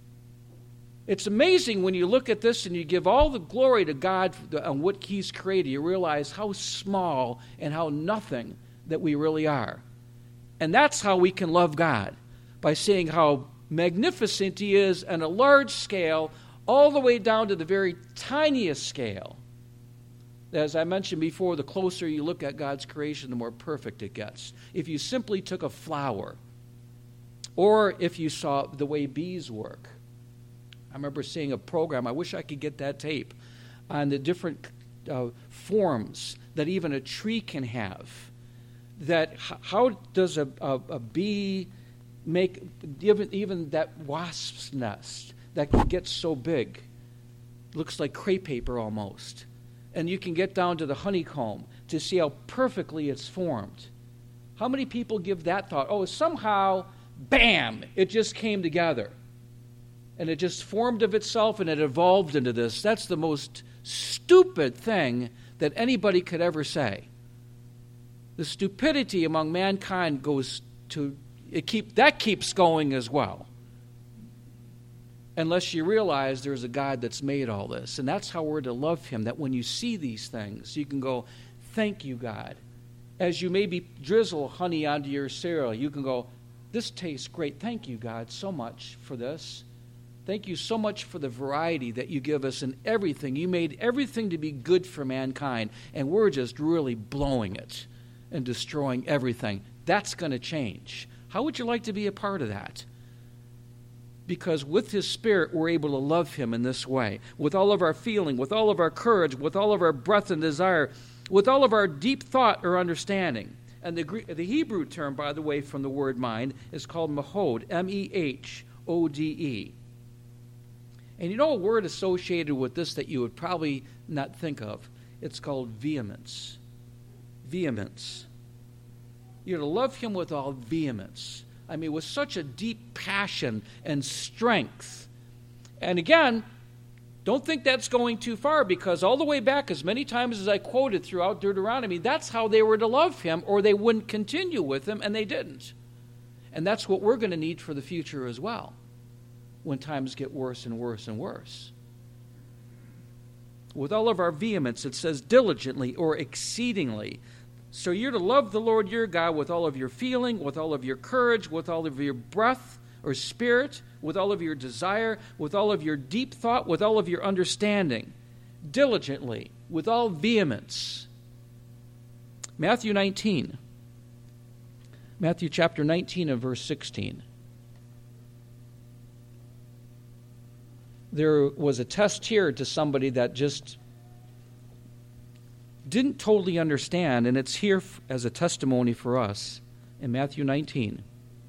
It's amazing when you look at this and you give all the glory to God on what He's created. You realize how small and how nothing that we really are. And that's how we can love God, by seeing how magnificent He is on a large scale, all the way down to the very tiniest scale. As I mentioned before, the closer you look at God's creation, the more perfect it gets. If you simply took a flower, or if you saw the way bees work. I remember seeing a program, I wish I could get that tape, on the different uh, forms that even a tree can have. That h- how does a, a, a bee make, even, even that wasp's nest that can get so big, looks like crepe paper almost. and you can get down to the honeycomb to see how perfectly it's formed. How many people give that thought? Oh, somehow, bam, it just came together. And it just formed of itself and it evolved into this. That's the most stupid thing that anybody could ever say. The stupidity among mankind goes to, it keep, that keeps going as well. Unless you realize there's a God that's made all this. And that's how we're to love him, that when you see these things, you can go, thank you, God. As you maybe drizzle honey onto your cereal, you can go, this tastes great. Thank you, God, so much for this. Thank you so much for the variety that you give us in everything. You made everything to be good for mankind, and we're just really blowing it and destroying everything. That's going to change. How would you like to be a part of that? Because with his Spirit, we're able to love him in this way. With all of our feeling, with all of our courage, with all of our breath and desire, with all of our deep thought or understanding. And the, Greek, the Hebrew term, by the way, from the word mind, is called mahod, M E H O D E. And you know a word associated with this that you would probably not think of? It's called vehemence. Vehemence. You're to love him with all vehemence. I mean, with such a deep passion and strength. And again, don't think that's going too far, because all the way back, as many times as I quoted throughout Deuteronomy, that's how they were to love him, or they wouldn't continue with him, and they didn't. And that's what we're going to need for the future as well, when times get worse and worse and worse. With all of our vehemence, it says diligently or exceedingly. So you're to love the Lord your God with all of your feeling, with all of your courage, with all of your breath or spirit, with all of your desire, with all of your deep thought, with all of your understanding. Diligently, with all vehemence. Matthew nineteen. Matthew chapter nineteen and verse sixteen. There was a test here to somebody that just didn't totally understand, and it's here as a testimony for us in Matthew nineteen.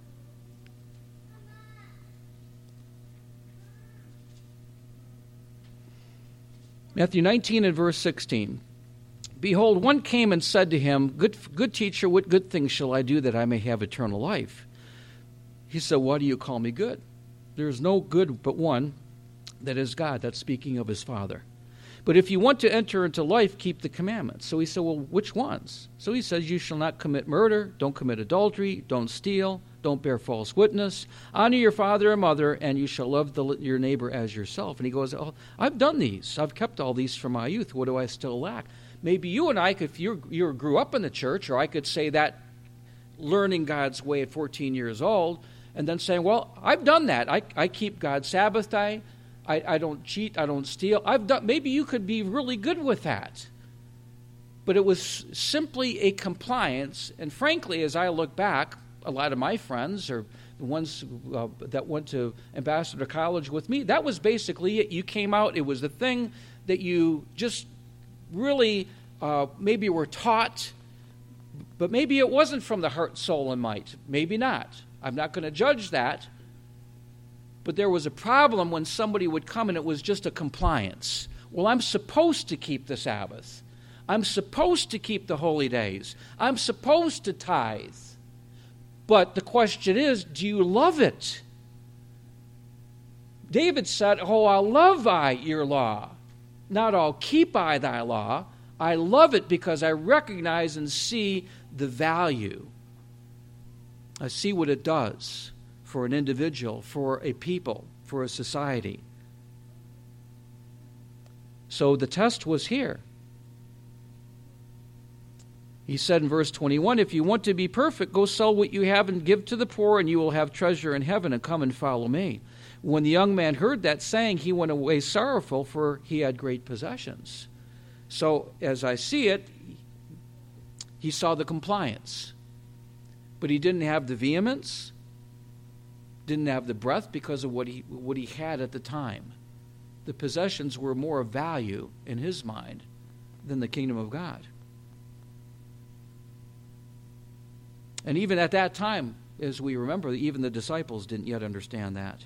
Matthew nineteen and verse sixteen. Behold, one came and said to him, Good, good teacher, what good things shall I do that I may have eternal life? He said, why do you call me good? There is no good but one, that is God. That's speaking of his Father. But if you want to enter into life, keep the commandments. So he said, well, which ones? So he says, you shall not commit murder, don't commit adultery, don't steal, don't bear false witness, honor your father and mother, and you shall love the, your neighbor as yourself. And he goes, oh, I've done these. I've kept all these from my youth. What do I still lack? Maybe you and I, if you you grew up in the church, or I could say that learning God's way at fourteen years old, and then saying, well, I've done that. I, I keep God's Sabbath day. I, I don't cheat, I don't steal. I've done. Maybe you could be really good with that. But it was simply a compliance. And frankly, as I look back, a lot of my friends, or the ones uh, that went to Ambassador College with me, that was basically it. You came out, it was the thing that you just really uh, maybe were taught, but maybe it wasn't from the heart, soul, and might. Maybe not. I'm not going to judge that. But there was a problem when somebody would come and it was just a compliance. Well, I'm supposed to keep the Sabbath. I'm supposed to keep the holy days. I'm supposed to tithe. But the question is, do you love it? David said, oh, I'll love I your law. Not I'll keep I thy law. I love it because I recognize and see the value. I see what it does for an individual, for a people, for a society. So the test was here. He said in verse twenty-one, if you want to be perfect, go sell what you have and give to the poor, and you will have treasure in heaven, and come and follow me. When the young man heard that saying, he went away sorrowful, for he had great possessions. So as I see it, he saw the compliance. But he didn't have the vehemence, didn't have the breath because of what he what he had at the time. The possessions were more of value in his mind than the kingdom of God. And even at that time, as we remember, even the disciples didn't yet understand that.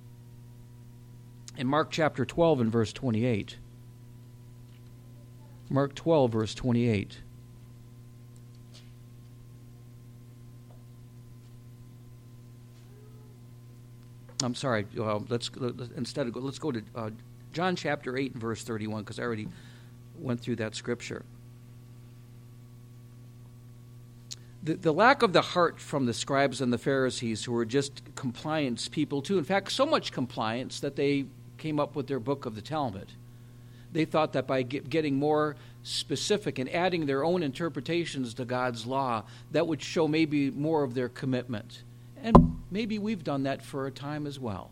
In Mark chapter twelve and verse twenty-eight, Mark twelve, verse twenty-eight. I'm sorry. Uh, let's instead of go, let's go to uh, John chapter eight and verse thirty-one, because I already went through that scripture. The, the lack of the heart from the scribes and the Pharisees, who were just compliance people too. In fact, so much compliance that they came up with their book of the Talmud. They thought that by get, getting more specific and adding their own interpretations to God's law, that would show maybe more of their commitment. And maybe we've done that for a time as well.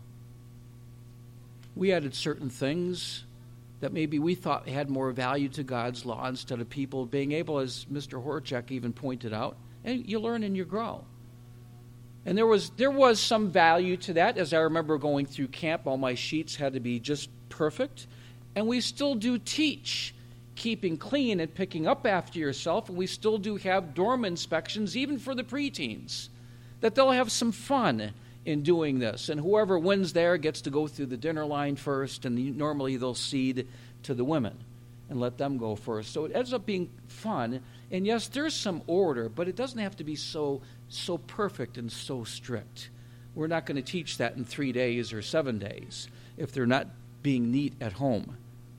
We added certain things that maybe we thought had more value to God's law instead of people being able, as Mister Horchak even pointed out, and you learn and you grow. And there was there was some value to that. As I remember going through camp, all my sheets had to be just perfect. And we still do teach keeping clean and picking up after yourself, and we still do have dorm inspections, even for the preteens, that they'll have some fun in doing this. And whoever wins there gets to go through the dinner line first, and normally they'll cede to the women and let them go first. So it ends up being fun. And yes, there's some order, but it doesn't have to be so so perfect and so strict. We're not going to teach that in three days or seven days if they're not being neat at home.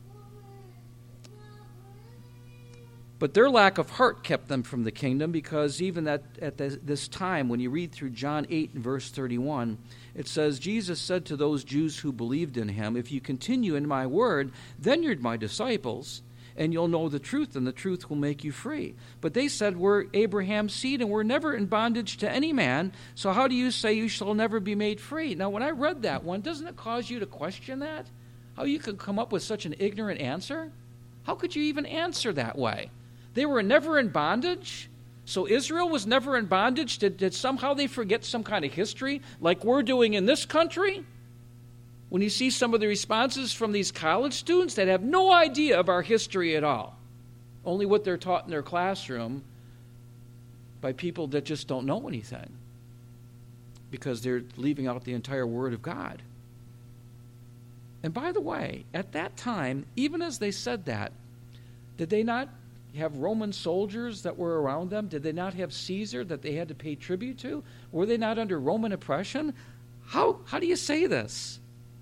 But their lack of heart kept them from the kingdom, because even at, at this time, when you read through John eight and verse thirty-one, it says, Jesus said to those Jews who believed in him, if you continue in my word, then you're my disciples, and you'll know the truth, and the truth will make you free. But they said, we're Abraham's seed, and we're never in bondage to any man, so how do you say you shall never be made free? Now, when I read that one, doesn't it cause you to question that? How you could come up with such an ignorant answer? How could you even answer that way? They were never in bondage? So Israel was never in bondage? Did, did somehow they forget some kind of history like we're doing in this country? When you see some of the responses from these college students that have no idea of our history at all, only what they're taught in their classroom by people that just don't know anything, because they're leaving out the entire Word of God. And by the way, at that time, even as they said that, did they not have Roman soldiers that were around them? Did they not have Caesar that they had to pay tribute to? Were they not under Roman oppression? How, how do you say this?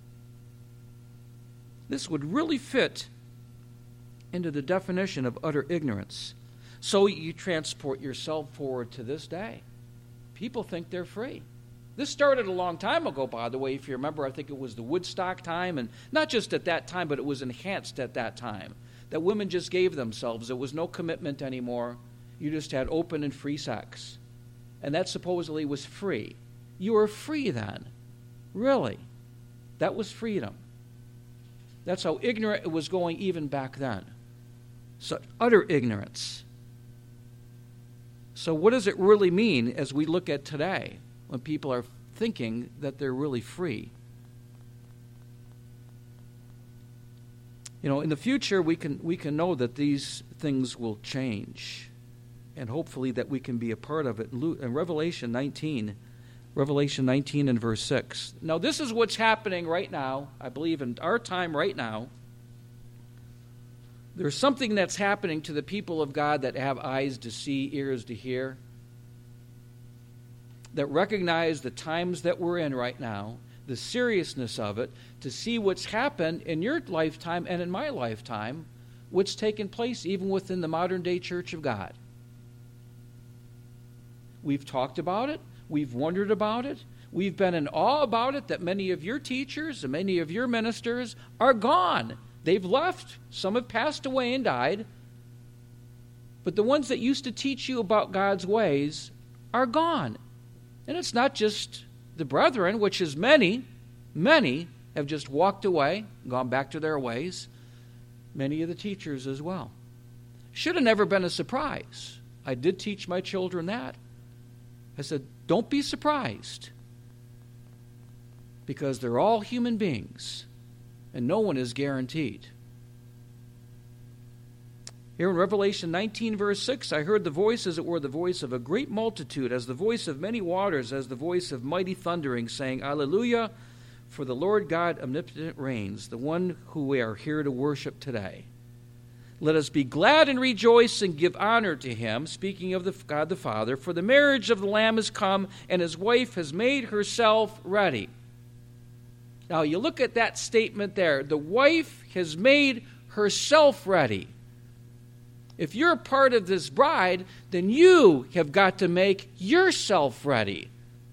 This would really fit into the definition of utter ignorance. So you transport yourself forward to this day. People think they're free. This started a long time ago, by the way. If you remember, I think it was the Woodstock time, and not just at that time, but it was enhanced at that time, that women just gave themselves. There was no commitment anymore. You just had open and free sex. And that supposedly was free. You were free then. Really. That was freedom. That's how ignorant it was going even back then. Such utter ignorance. So what does it really mean as we look at today, when people are thinking that they're really free? You know, in the future, we can we can know that these things will change, and hopefully that we can be a part of it. In Revelation nineteen, Revelation nineteen and verse six. Now, this is what's happening right now, I believe, in our time right now. There's something that's happening to the people of God that have eyes to see, ears to hear, that recognize the times that we're in right now, the seriousness of it, to see what's happened in your lifetime and in my lifetime, what's taken place even within the modern-day Church of God. We've talked about it. We've wondered about it. We've been in awe about it, that many of your teachers and many of your ministers are gone. They've left. Some have passed away and died. But the ones that used to teach you about God's ways are gone. And it's not just the brethren, which is many, many have just walked away, gone back to their ways. Many of the teachers as well. Should have never been a surprise. I did teach my children that. I said, don't be surprised, because they're all human beings, and no one is guaranteed. Here in Revelation nineteen, verse six, I heard the voice, as it were the voice of a great multitude, as the voice of many waters, as the voice of mighty thundering, saying, Alleluia, for the Lord God omnipotent reigns, the one who we are here to worship today. Let us be glad and rejoice and give honor to him, speaking of the God the Father, for the marriage of the Lamb has come, and his wife has made herself ready. Now, you look at that statement there. The wife has made herself ready. If you're a part of this bride, then you have got to make yourself ready.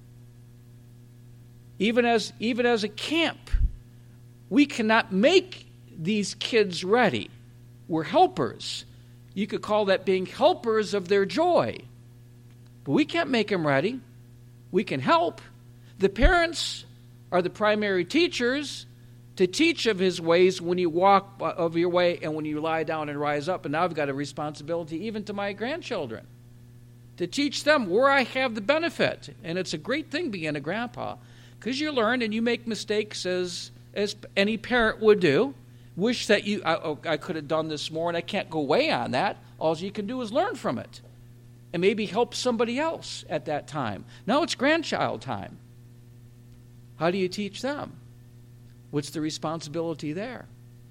Even as, even as a camp, we cannot make these kids ready. We're helpers. You could call that being helpers of their joy. But we can't make them ready. We can help. The parents are the primary teachers to teach of his ways when you walk of your way and when you lie down and rise up. And now I've got a responsibility even to my grandchildren to teach them where I have the benefit. And it's a great thing being a grandpa because you learn and you make mistakes as, as any parent would do. Wish that you, I, oh, I could have done this more, and I can't go away on that. All you can do is learn from it and maybe help somebody else at that time. Now it's grandchild time. How do you teach them? What's the responsibility there?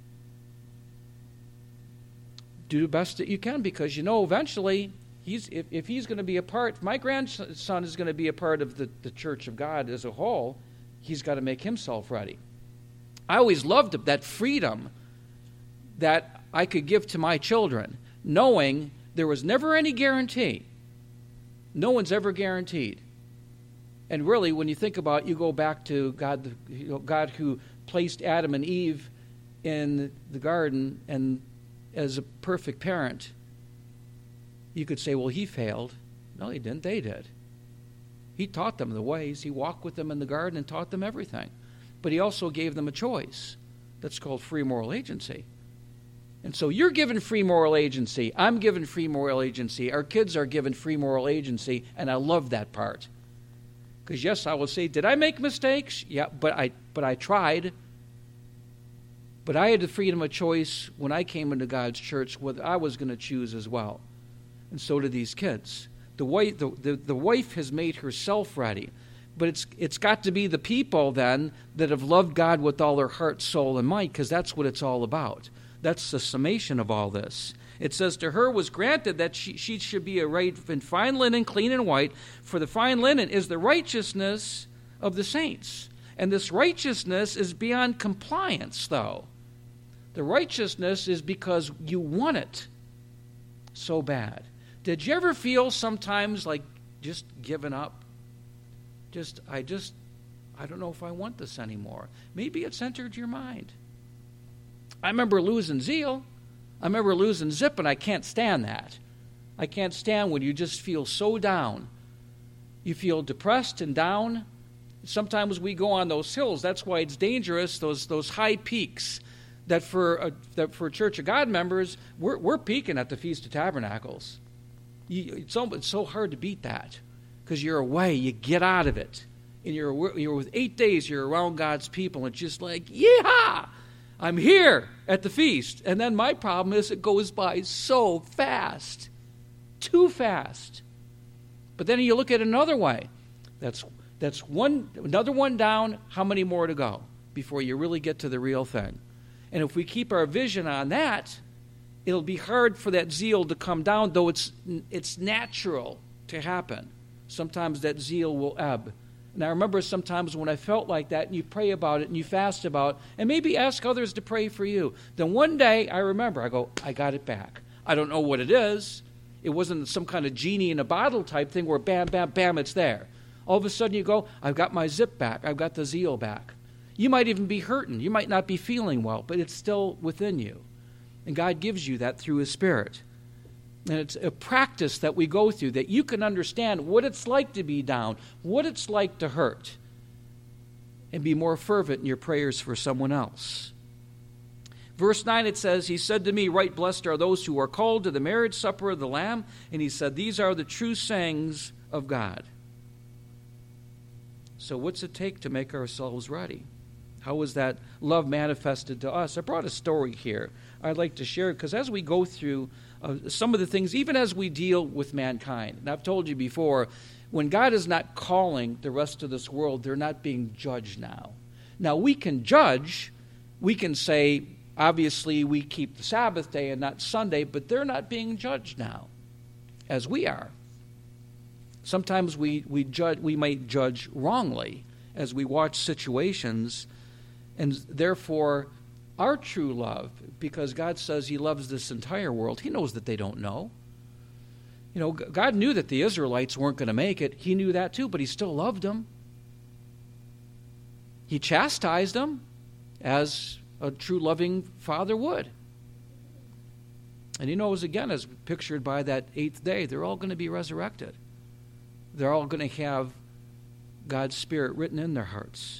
Do the best that you can because you know eventually he's if, if he's going to be a part, if my grandson is going to be a part of the, the Church of God as a whole, he's got to make himself ready. I always loved that freedom that I could give to my children, knowing there was never any guarantee. No one's ever guaranteed. And really, when you think about it, you go back to God, you know, God who placed Adam and Eve in the garden, and as a perfect parent, you could say, well, he failed. No, he didn't. They did. He taught them the ways. He walked with them in the garden and taught them everything. But he also gave them a choice. That's called free moral agency. And so you're given free moral agency. I'm given free moral agency. Our kids are given free moral agency, and I love that part. Because, yes, I will say, did I make mistakes? Yeah, but I but I tried. But I had the freedom of choice when I came into God's church whether I was going to choose as well. And so do these kids. The wife, the, the, the wife has made herself ready. But it's it's got to be the people, then, that have loved God with all their heart, soul, and might, because that's what it's all about. That's the summation of all this. It says, to her was granted that she, she should be arrayed in fine linen, clean and white, for the fine linen is the righteousness of the saints. And this righteousness is beyond compliance, though. The righteousness is because you want it so bad. Did you ever feel sometimes like just giving up? Just, I just, I don't know if I want this anymore. Maybe it's entered your mind. I remember losing zeal. I remember losing zip, and I can't stand that. I can't stand when you just feel so down. You feel depressed and down. Sometimes we go on those hills. That's why it's dangerous, those those high peaks that for a, that for Church of God members, we're, we're peaking at the Feast of Tabernacles. You, it's, so, it's so hard to beat that because you're away. You get out of it. And you're, you're with eight days, you're around God's people. And it's just like, yeah, I'm here at the feast. And then my problem is it goes by so fast. Too fast. But then you look at it another way. That's that's one another one down. How many more to go before you really get to the real thing? And if we keep our vision on that, it'll be hard for that zeal to come down, though it's it's natural to happen. Sometimes that zeal will ebb. And I remember sometimes when I felt like that, and you pray about it, and you fast about it, and maybe ask others to pray for you. Then one day, I remember, I go, I got it back. I don't know what it is. It wasn't some kind of genie in a bottle type thing where bam, bam, bam, it's there. All of a sudden you go, I've got my zip back. I've got the zeal back. You might even be hurting. You might not be feeling well, but it's still within you. And God gives you that through His Spirit. And it's a practice that we go through that you can understand what it's like to be down, what it's like to hurt, and be more fervent in your prayers for someone else. Verse nine, it says, He said to me, right blessed are those who are called to the marriage supper of the Lamb. And He said, these are the true sayings of God. So what's it take to make ourselves ready? How is that love manifested to us? I brought a story here I'd like to share, because as we go through uh, some of the things, even as we deal with mankind, and I've told you before, when God is not calling the rest of this world, they're not being judged now. Now, we can judge. We can say, Obviously, we keep the Sabbath day and not Sunday, but they're not being judged now, as we are. Sometimes we, we, judge, we might judge wrongly as we watch situations, and therefore our true love, because God says he loves this entire world, he knows that they don't know. You know, God knew that the Israelites weren't going to make it. He knew that too, but he still loved them. He chastised them as a true loving father would. And he knows, again, as pictured by that eighth day, they're all going to be resurrected. They're all going to have God's Spirit written in their hearts.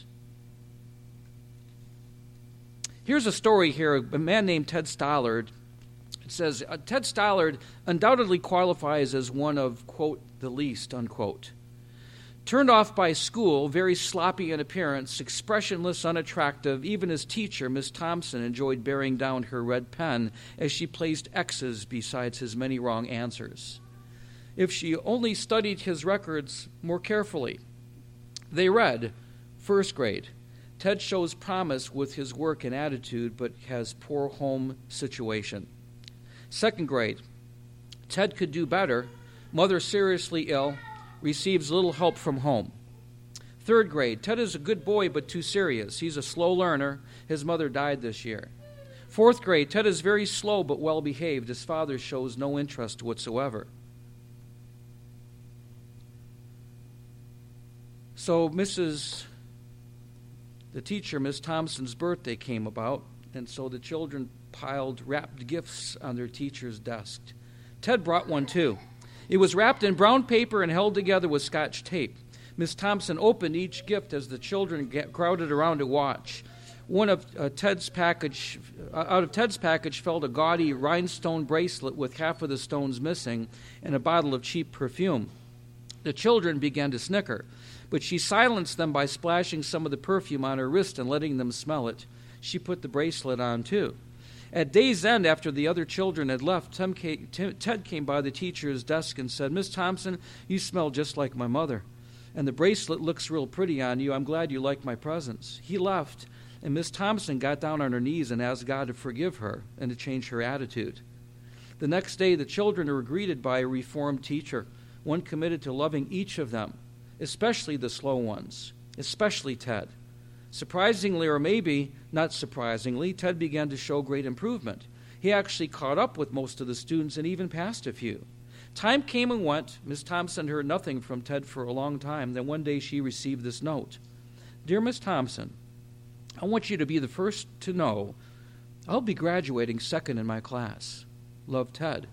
Here's a story here. A man named Ted Stallard. It says, uh, Ted Stallard undoubtedly qualifies as one of, quote, the least, unquote. Turned off by school, very sloppy in appearance, expressionless, unattractive, even his teacher, Miss Thompson, enjoyed bearing down her red pen as she placed X's besides his many wrong answers. If she only studied his records more carefully. They read, first grade, Ted shows promise with his work and attitude, but has poor home situation. Second grade, Ted could do better, mother seriously ill, receives little help from home. Third grade, Ted is a good boy but too serious. He's a slow learner. His mother died this year. Fourth grade, Ted is very slow but well behaved. His father shows no interest whatsoever. So Missus the teacher, Miss Thompson's birthday came about, and so the children piled wrapped gifts on their teacher's desk. Ted brought one too. It was wrapped in brown paper and held together with Scotch tape. Miss Thompson opened each gift as the children crowded around to watch. One of uh, Ted's package, uh, out of Ted's package fell a gaudy rhinestone bracelet with half of the stones missing and a bottle of cheap perfume. The children began to snicker, but she silenced them by splashing some of the perfume on her wrist and letting them smell it. She put the bracelet on too. At day's end, after the other children had left, Ted came by the teacher's desk and said, Miss Thompson, you smell just like my mother, and the bracelet looks real pretty on you. I'm glad you like my presents. He left, and Miss Thompson got down on her knees and asked God to forgive her and to change her attitude. The next day, the children were greeted by a reformed teacher, one committed to loving each of them, especially the slow ones, especially Ted. Surprisingly, or maybe not surprisingly, Ted began to show great improvement. He actually caught up with most of the students and even passed a few. Time came and went. Miss Thompson heard nothing from Ted for a long time. Then one day she received this note. Dear Miss Thompson, I want you to be the first to know I'll be graduating second in my class. Love, Ted.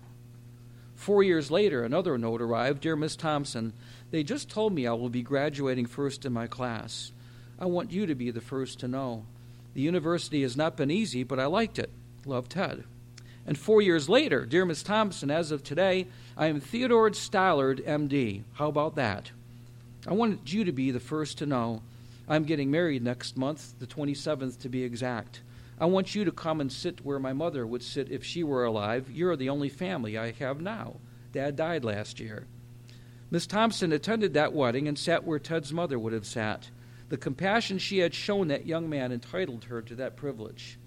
Four years later, another note arrived. Dear Miss Thompson, they just told me I will be graduating first in my class. I want you to be the first to know. The university has not been easy, but I liked it. Love, Ted. And four years later, dear Miss Thompson, as of today, I am Theodore Stallard, M D. How about that? I wanted you to be the first to know. I'm getting married next month, the twenty-seventh to be exact. I want you to come and sit where my mother would sit if she were alive. You're the only family I have now. Dad died last year. Miss Thompson attended that wedding and sat where Ted's mother would have sat. The compassion she had shown that young man entitled her to that privilege.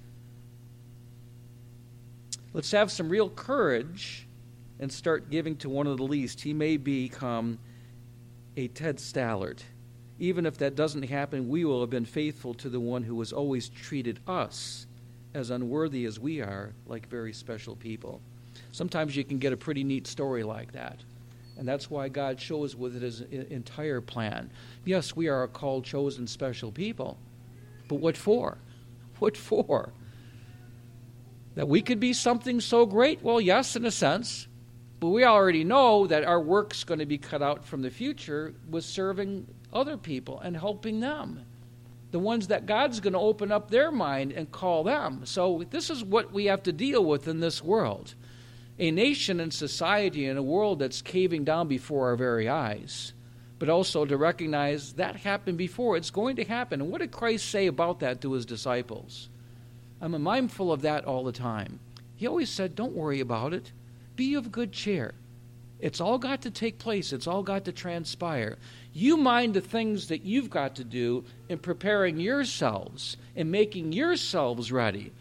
Let's have some real courage and start giving to one of the least. He may become a Ted Stallard. Even if that doesn't happen, we will have been faithful to the one who has always treated us as unworthy as we are, like very special people. Sometimes you can get a pretty neat story like that. And that's why God shows with it his entire plan. Yes, we are a called, chosen, special people. But what for? What for? That we could be something so great? Well, yes, in a sense. But we already know that our work's going to be cut out from the future with serving other people and helping them. The ones that God's going to open up their mind and call them. So this is what we have to deal with in this world. A nation and society in a world that's caving down before our very eyes. But also to recognize that happened before. It's going to happen. And what did Christ say about that to his disciples? I'm mindful of that all the time. He always said, don't worry about it. Be of good cheer. It's all got to take place. It's all got to transpire. You mind the things that you've got to do in preparing yourselves and making yourselves ready.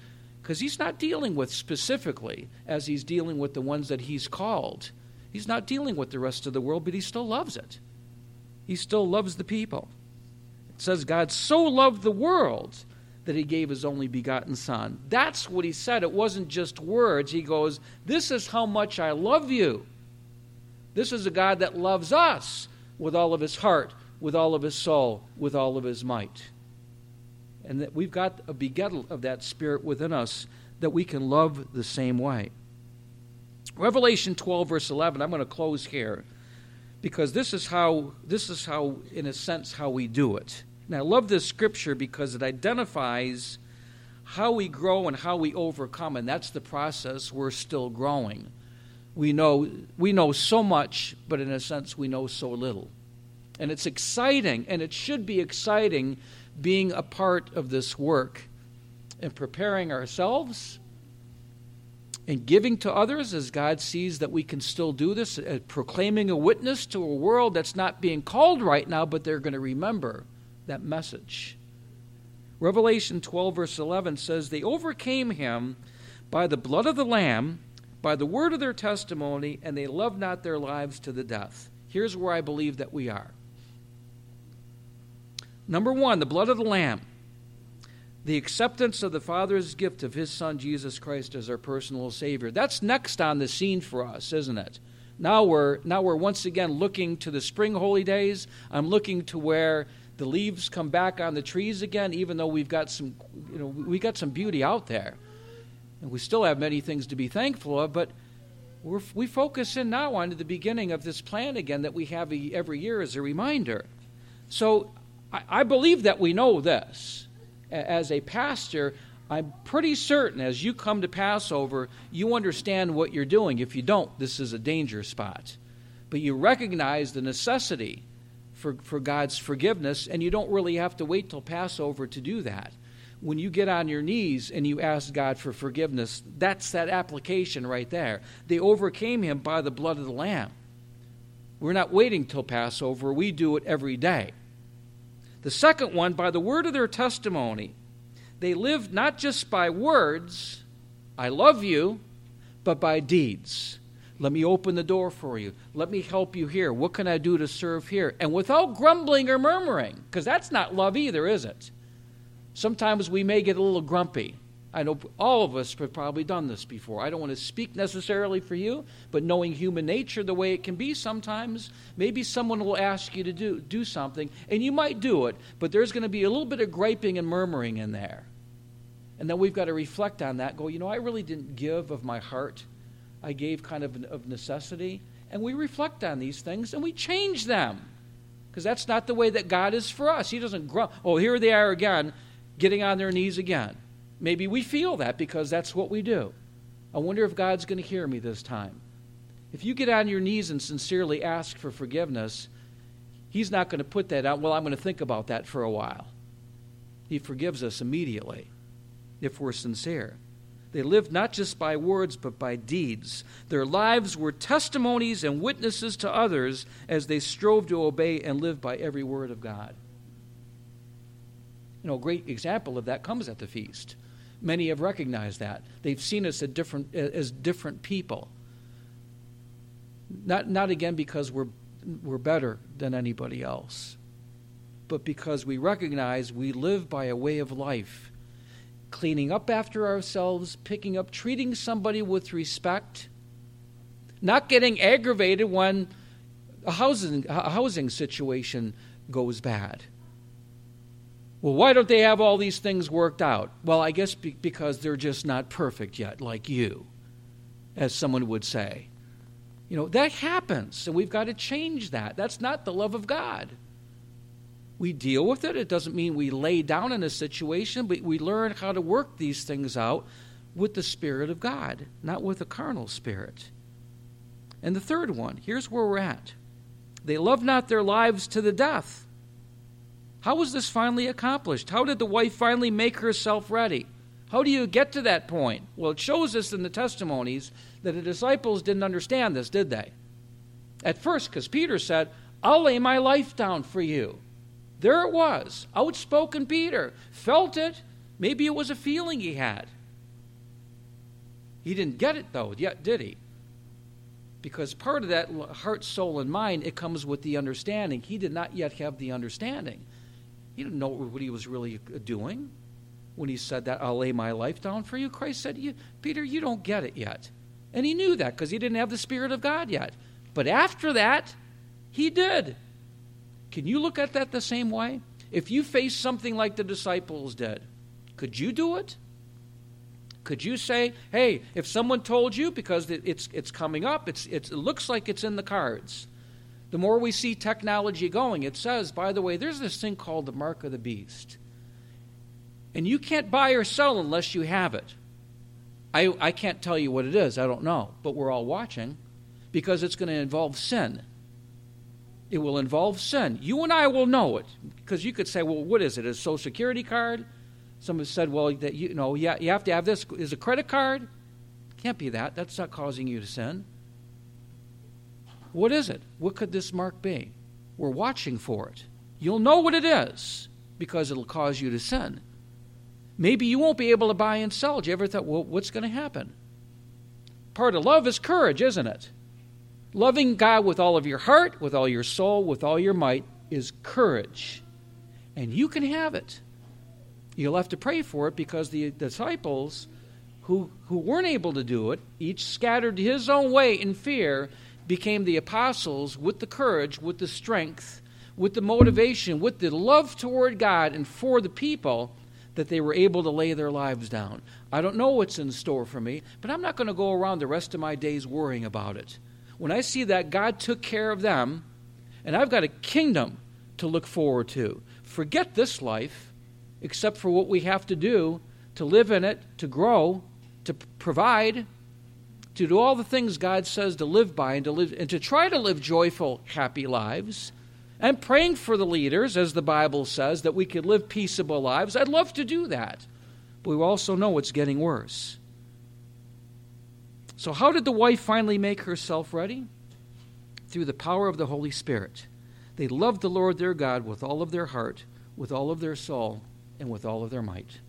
Because he's not dealing with specifically as he's dealing with the ones that he's called. He's not dealing with the rest of the world, but he still loves it. He still loves the people. It says God so loved the world that he gave his only begotten Son. That's what he said. It wasn't just words. He goes, this is how much I love you. This is a God that loves us with all of his heart, with all of his soul, with all of his might. And that we've got a begettal of that Spirit within us that we can love the same way. Revelation twelve, verse eleven, I'm going to close here because this is how, this is how, in a sense, how we do it. And I love this scripture because it identifies how we grow and how we overcome, and that's the process. We're still growing. We know, we know so much, but in a sense we know so little. And it's exciting, and it should be exciting being a part of this work and preparing ourselves and giving to others as God sees that we can still do this, uh, proclaiming a witness to a world that's not being called right now, but they're going to remember that message. Revelation twelve, verse eleven says, they overcame him by the blood of the Lamb, by the word of their testimony, and they loved not their lives to the death. Here's where I believe that we are. Number one, the blood of the Lamb. The acceptance of the Father's gift of his Son, Jesus Christ, as our personal Savior. That's next on the scene for us, isn't it? Now we're, now we're once again looking to the spring holy days. I'm looking to where the leaves come back on the trees again, even though we've got some, you know, we got some beauty out there. And we still have many things to be thankful of, but we're, we focus in now on the beginning of this plan again that we have every year as a reminder. So I, I believe that we know this. As a pastor, I'm pretty certain as you come to Passover, you understand what you're doing. If you don't, this is a danger spot. But you recognize the necessity for, for God's forgiveness, and you don't really have to wait till Passover to do that. When you get on your knees and you ask God for forgiveness, that's that application right there. They overcame him by the blood of the Lamb. We're not waiting till Passover. We do it every day. The second one, by the word of their testimony. They lived not just by words, I love you, but by deeds. Let me open the door for you. Let me help you here. What can I do to serve here? And without grumbling or murmuring, because that's not love either, is it? Sometimes we may get a little grumpy. I know all of us have probably done this before. I don't want to speak necessarily for you, but knowing human nature the way it can be sometimes, maybe someone will ask you to do, do something, and you might do it, but there's going to be a little bit of griping and murmuring in there. And then we've got to reflect on that, go, you know, I really didn't give of my heart. I gave kind of of necessity. And we reflect on these things, and we change them, because that's not the way that God is for us. He doesn't grumble. Oh, here they are again, getting on their knees again. Maybe we feel that because that's what we do. I wonder if God's going to hear me this time. If you get on your knees and sincerely ask for forgiveness, he's not going to put that out, well, I'm going to think about that for a while. He forgives us immediately if we're sincere. They lived not just by words, but by deeds. Their lives were testimonies and witnesses to others as they strove to obey and live by every word of God. You know, a great example of that comes at the feast. Many have recognized that. They've seen us as different, as different people. Not, not again because we're, we're better than anybody else, but because we recognize we live by a way of life, cleaning up after ourselves, picking up, treating somebody with respect, not getting aggravated when a housing, a housing situation goes bad. Well, why don't they have all these things worked out? Well, I guess be- because they're just not perfect yet, like you, as someone would say. You know, that happens, and we've got to change that. That's not the love of God. We deal with it. It doesn't mean we lay down in a situation, but we learn how to work these things out with the Spirit of God, not with a carnal spirit. And the third one, here's where we're at. They love not their lives to the death. How was this finally accomplished? How did the wife finally make herself ready? How do you get to that point? Well, it shows us in the testimonies that the disciples didn't understand this, did they? At first, because Peter said, I'll lay my life down for you. There it was. Outspoken Peter. Felt it. Maybe it was a feeling he had. He didn't get it, though, yet, did he? Because part of that heart, soul, and mind, it comes with the understanding. He did not yet have the understanding. He didn't know what he was really doing when he said that, I'll lay my life down for you. Christ said, you, Peter, you don't get it yet. And he knew that because he didn't have the Spirit of God yet. But after that, he did. Can you look at that the same way? If you face something like the disciples did, could you do it? Could you say, hey, if someone told you, because it's it's coming up, it's, it's, it looks like it's in the cards. The more we see technology going, it says, by the way, there's this thing called the mark of the beast. And you can't buy or sell unless you have it. I, I can't tell you what it is. I don't know. But we're all watching because it's going to involve sin. It will involve sin. You and I will know it. Because you could say, well, what is it? A Social Security card? Someone said, well, that you know, yeah, you have to have this. Is a credit card? Can't be that. That's not causing you to sin. What is it? What could this mark be? We're watching for it. You'll know what it is because it'll cause you to sin. Maybe you won't be able to buy and sell. Did you ever thought, well, what's going to happen? Part of love is courage, isn't it? Loving God with all of your heart, with all your soul, with all your might is courage. And you can have it. You'll have to pray for it because the disciples who, who weren't able to do it, each scattered his own way in fear, became the apostles with the courage, with the strength, with the motivation, with the love toward God and for the people that they were able to lay their lives down. I don't know what's in store for me, but I'm not going to go around the rest of my days worrying about it. When I see that God took care of them, and I've got a kingdom to look forward to. Forget this life, except for what we have to do to live in it, to grow, to provide, to do all the things God says to live by and to live and to try to live joyful, happy lives. And praying for the leaders, as the Bible says, that we could live peaceable lives. I'd love to do that. But we also know it's getting worse. So how did the wife finally make herself ready? Through the power of the Holy Spirit. They loved the Lord their God with all of their heart, with all of their soul, and with all of their might.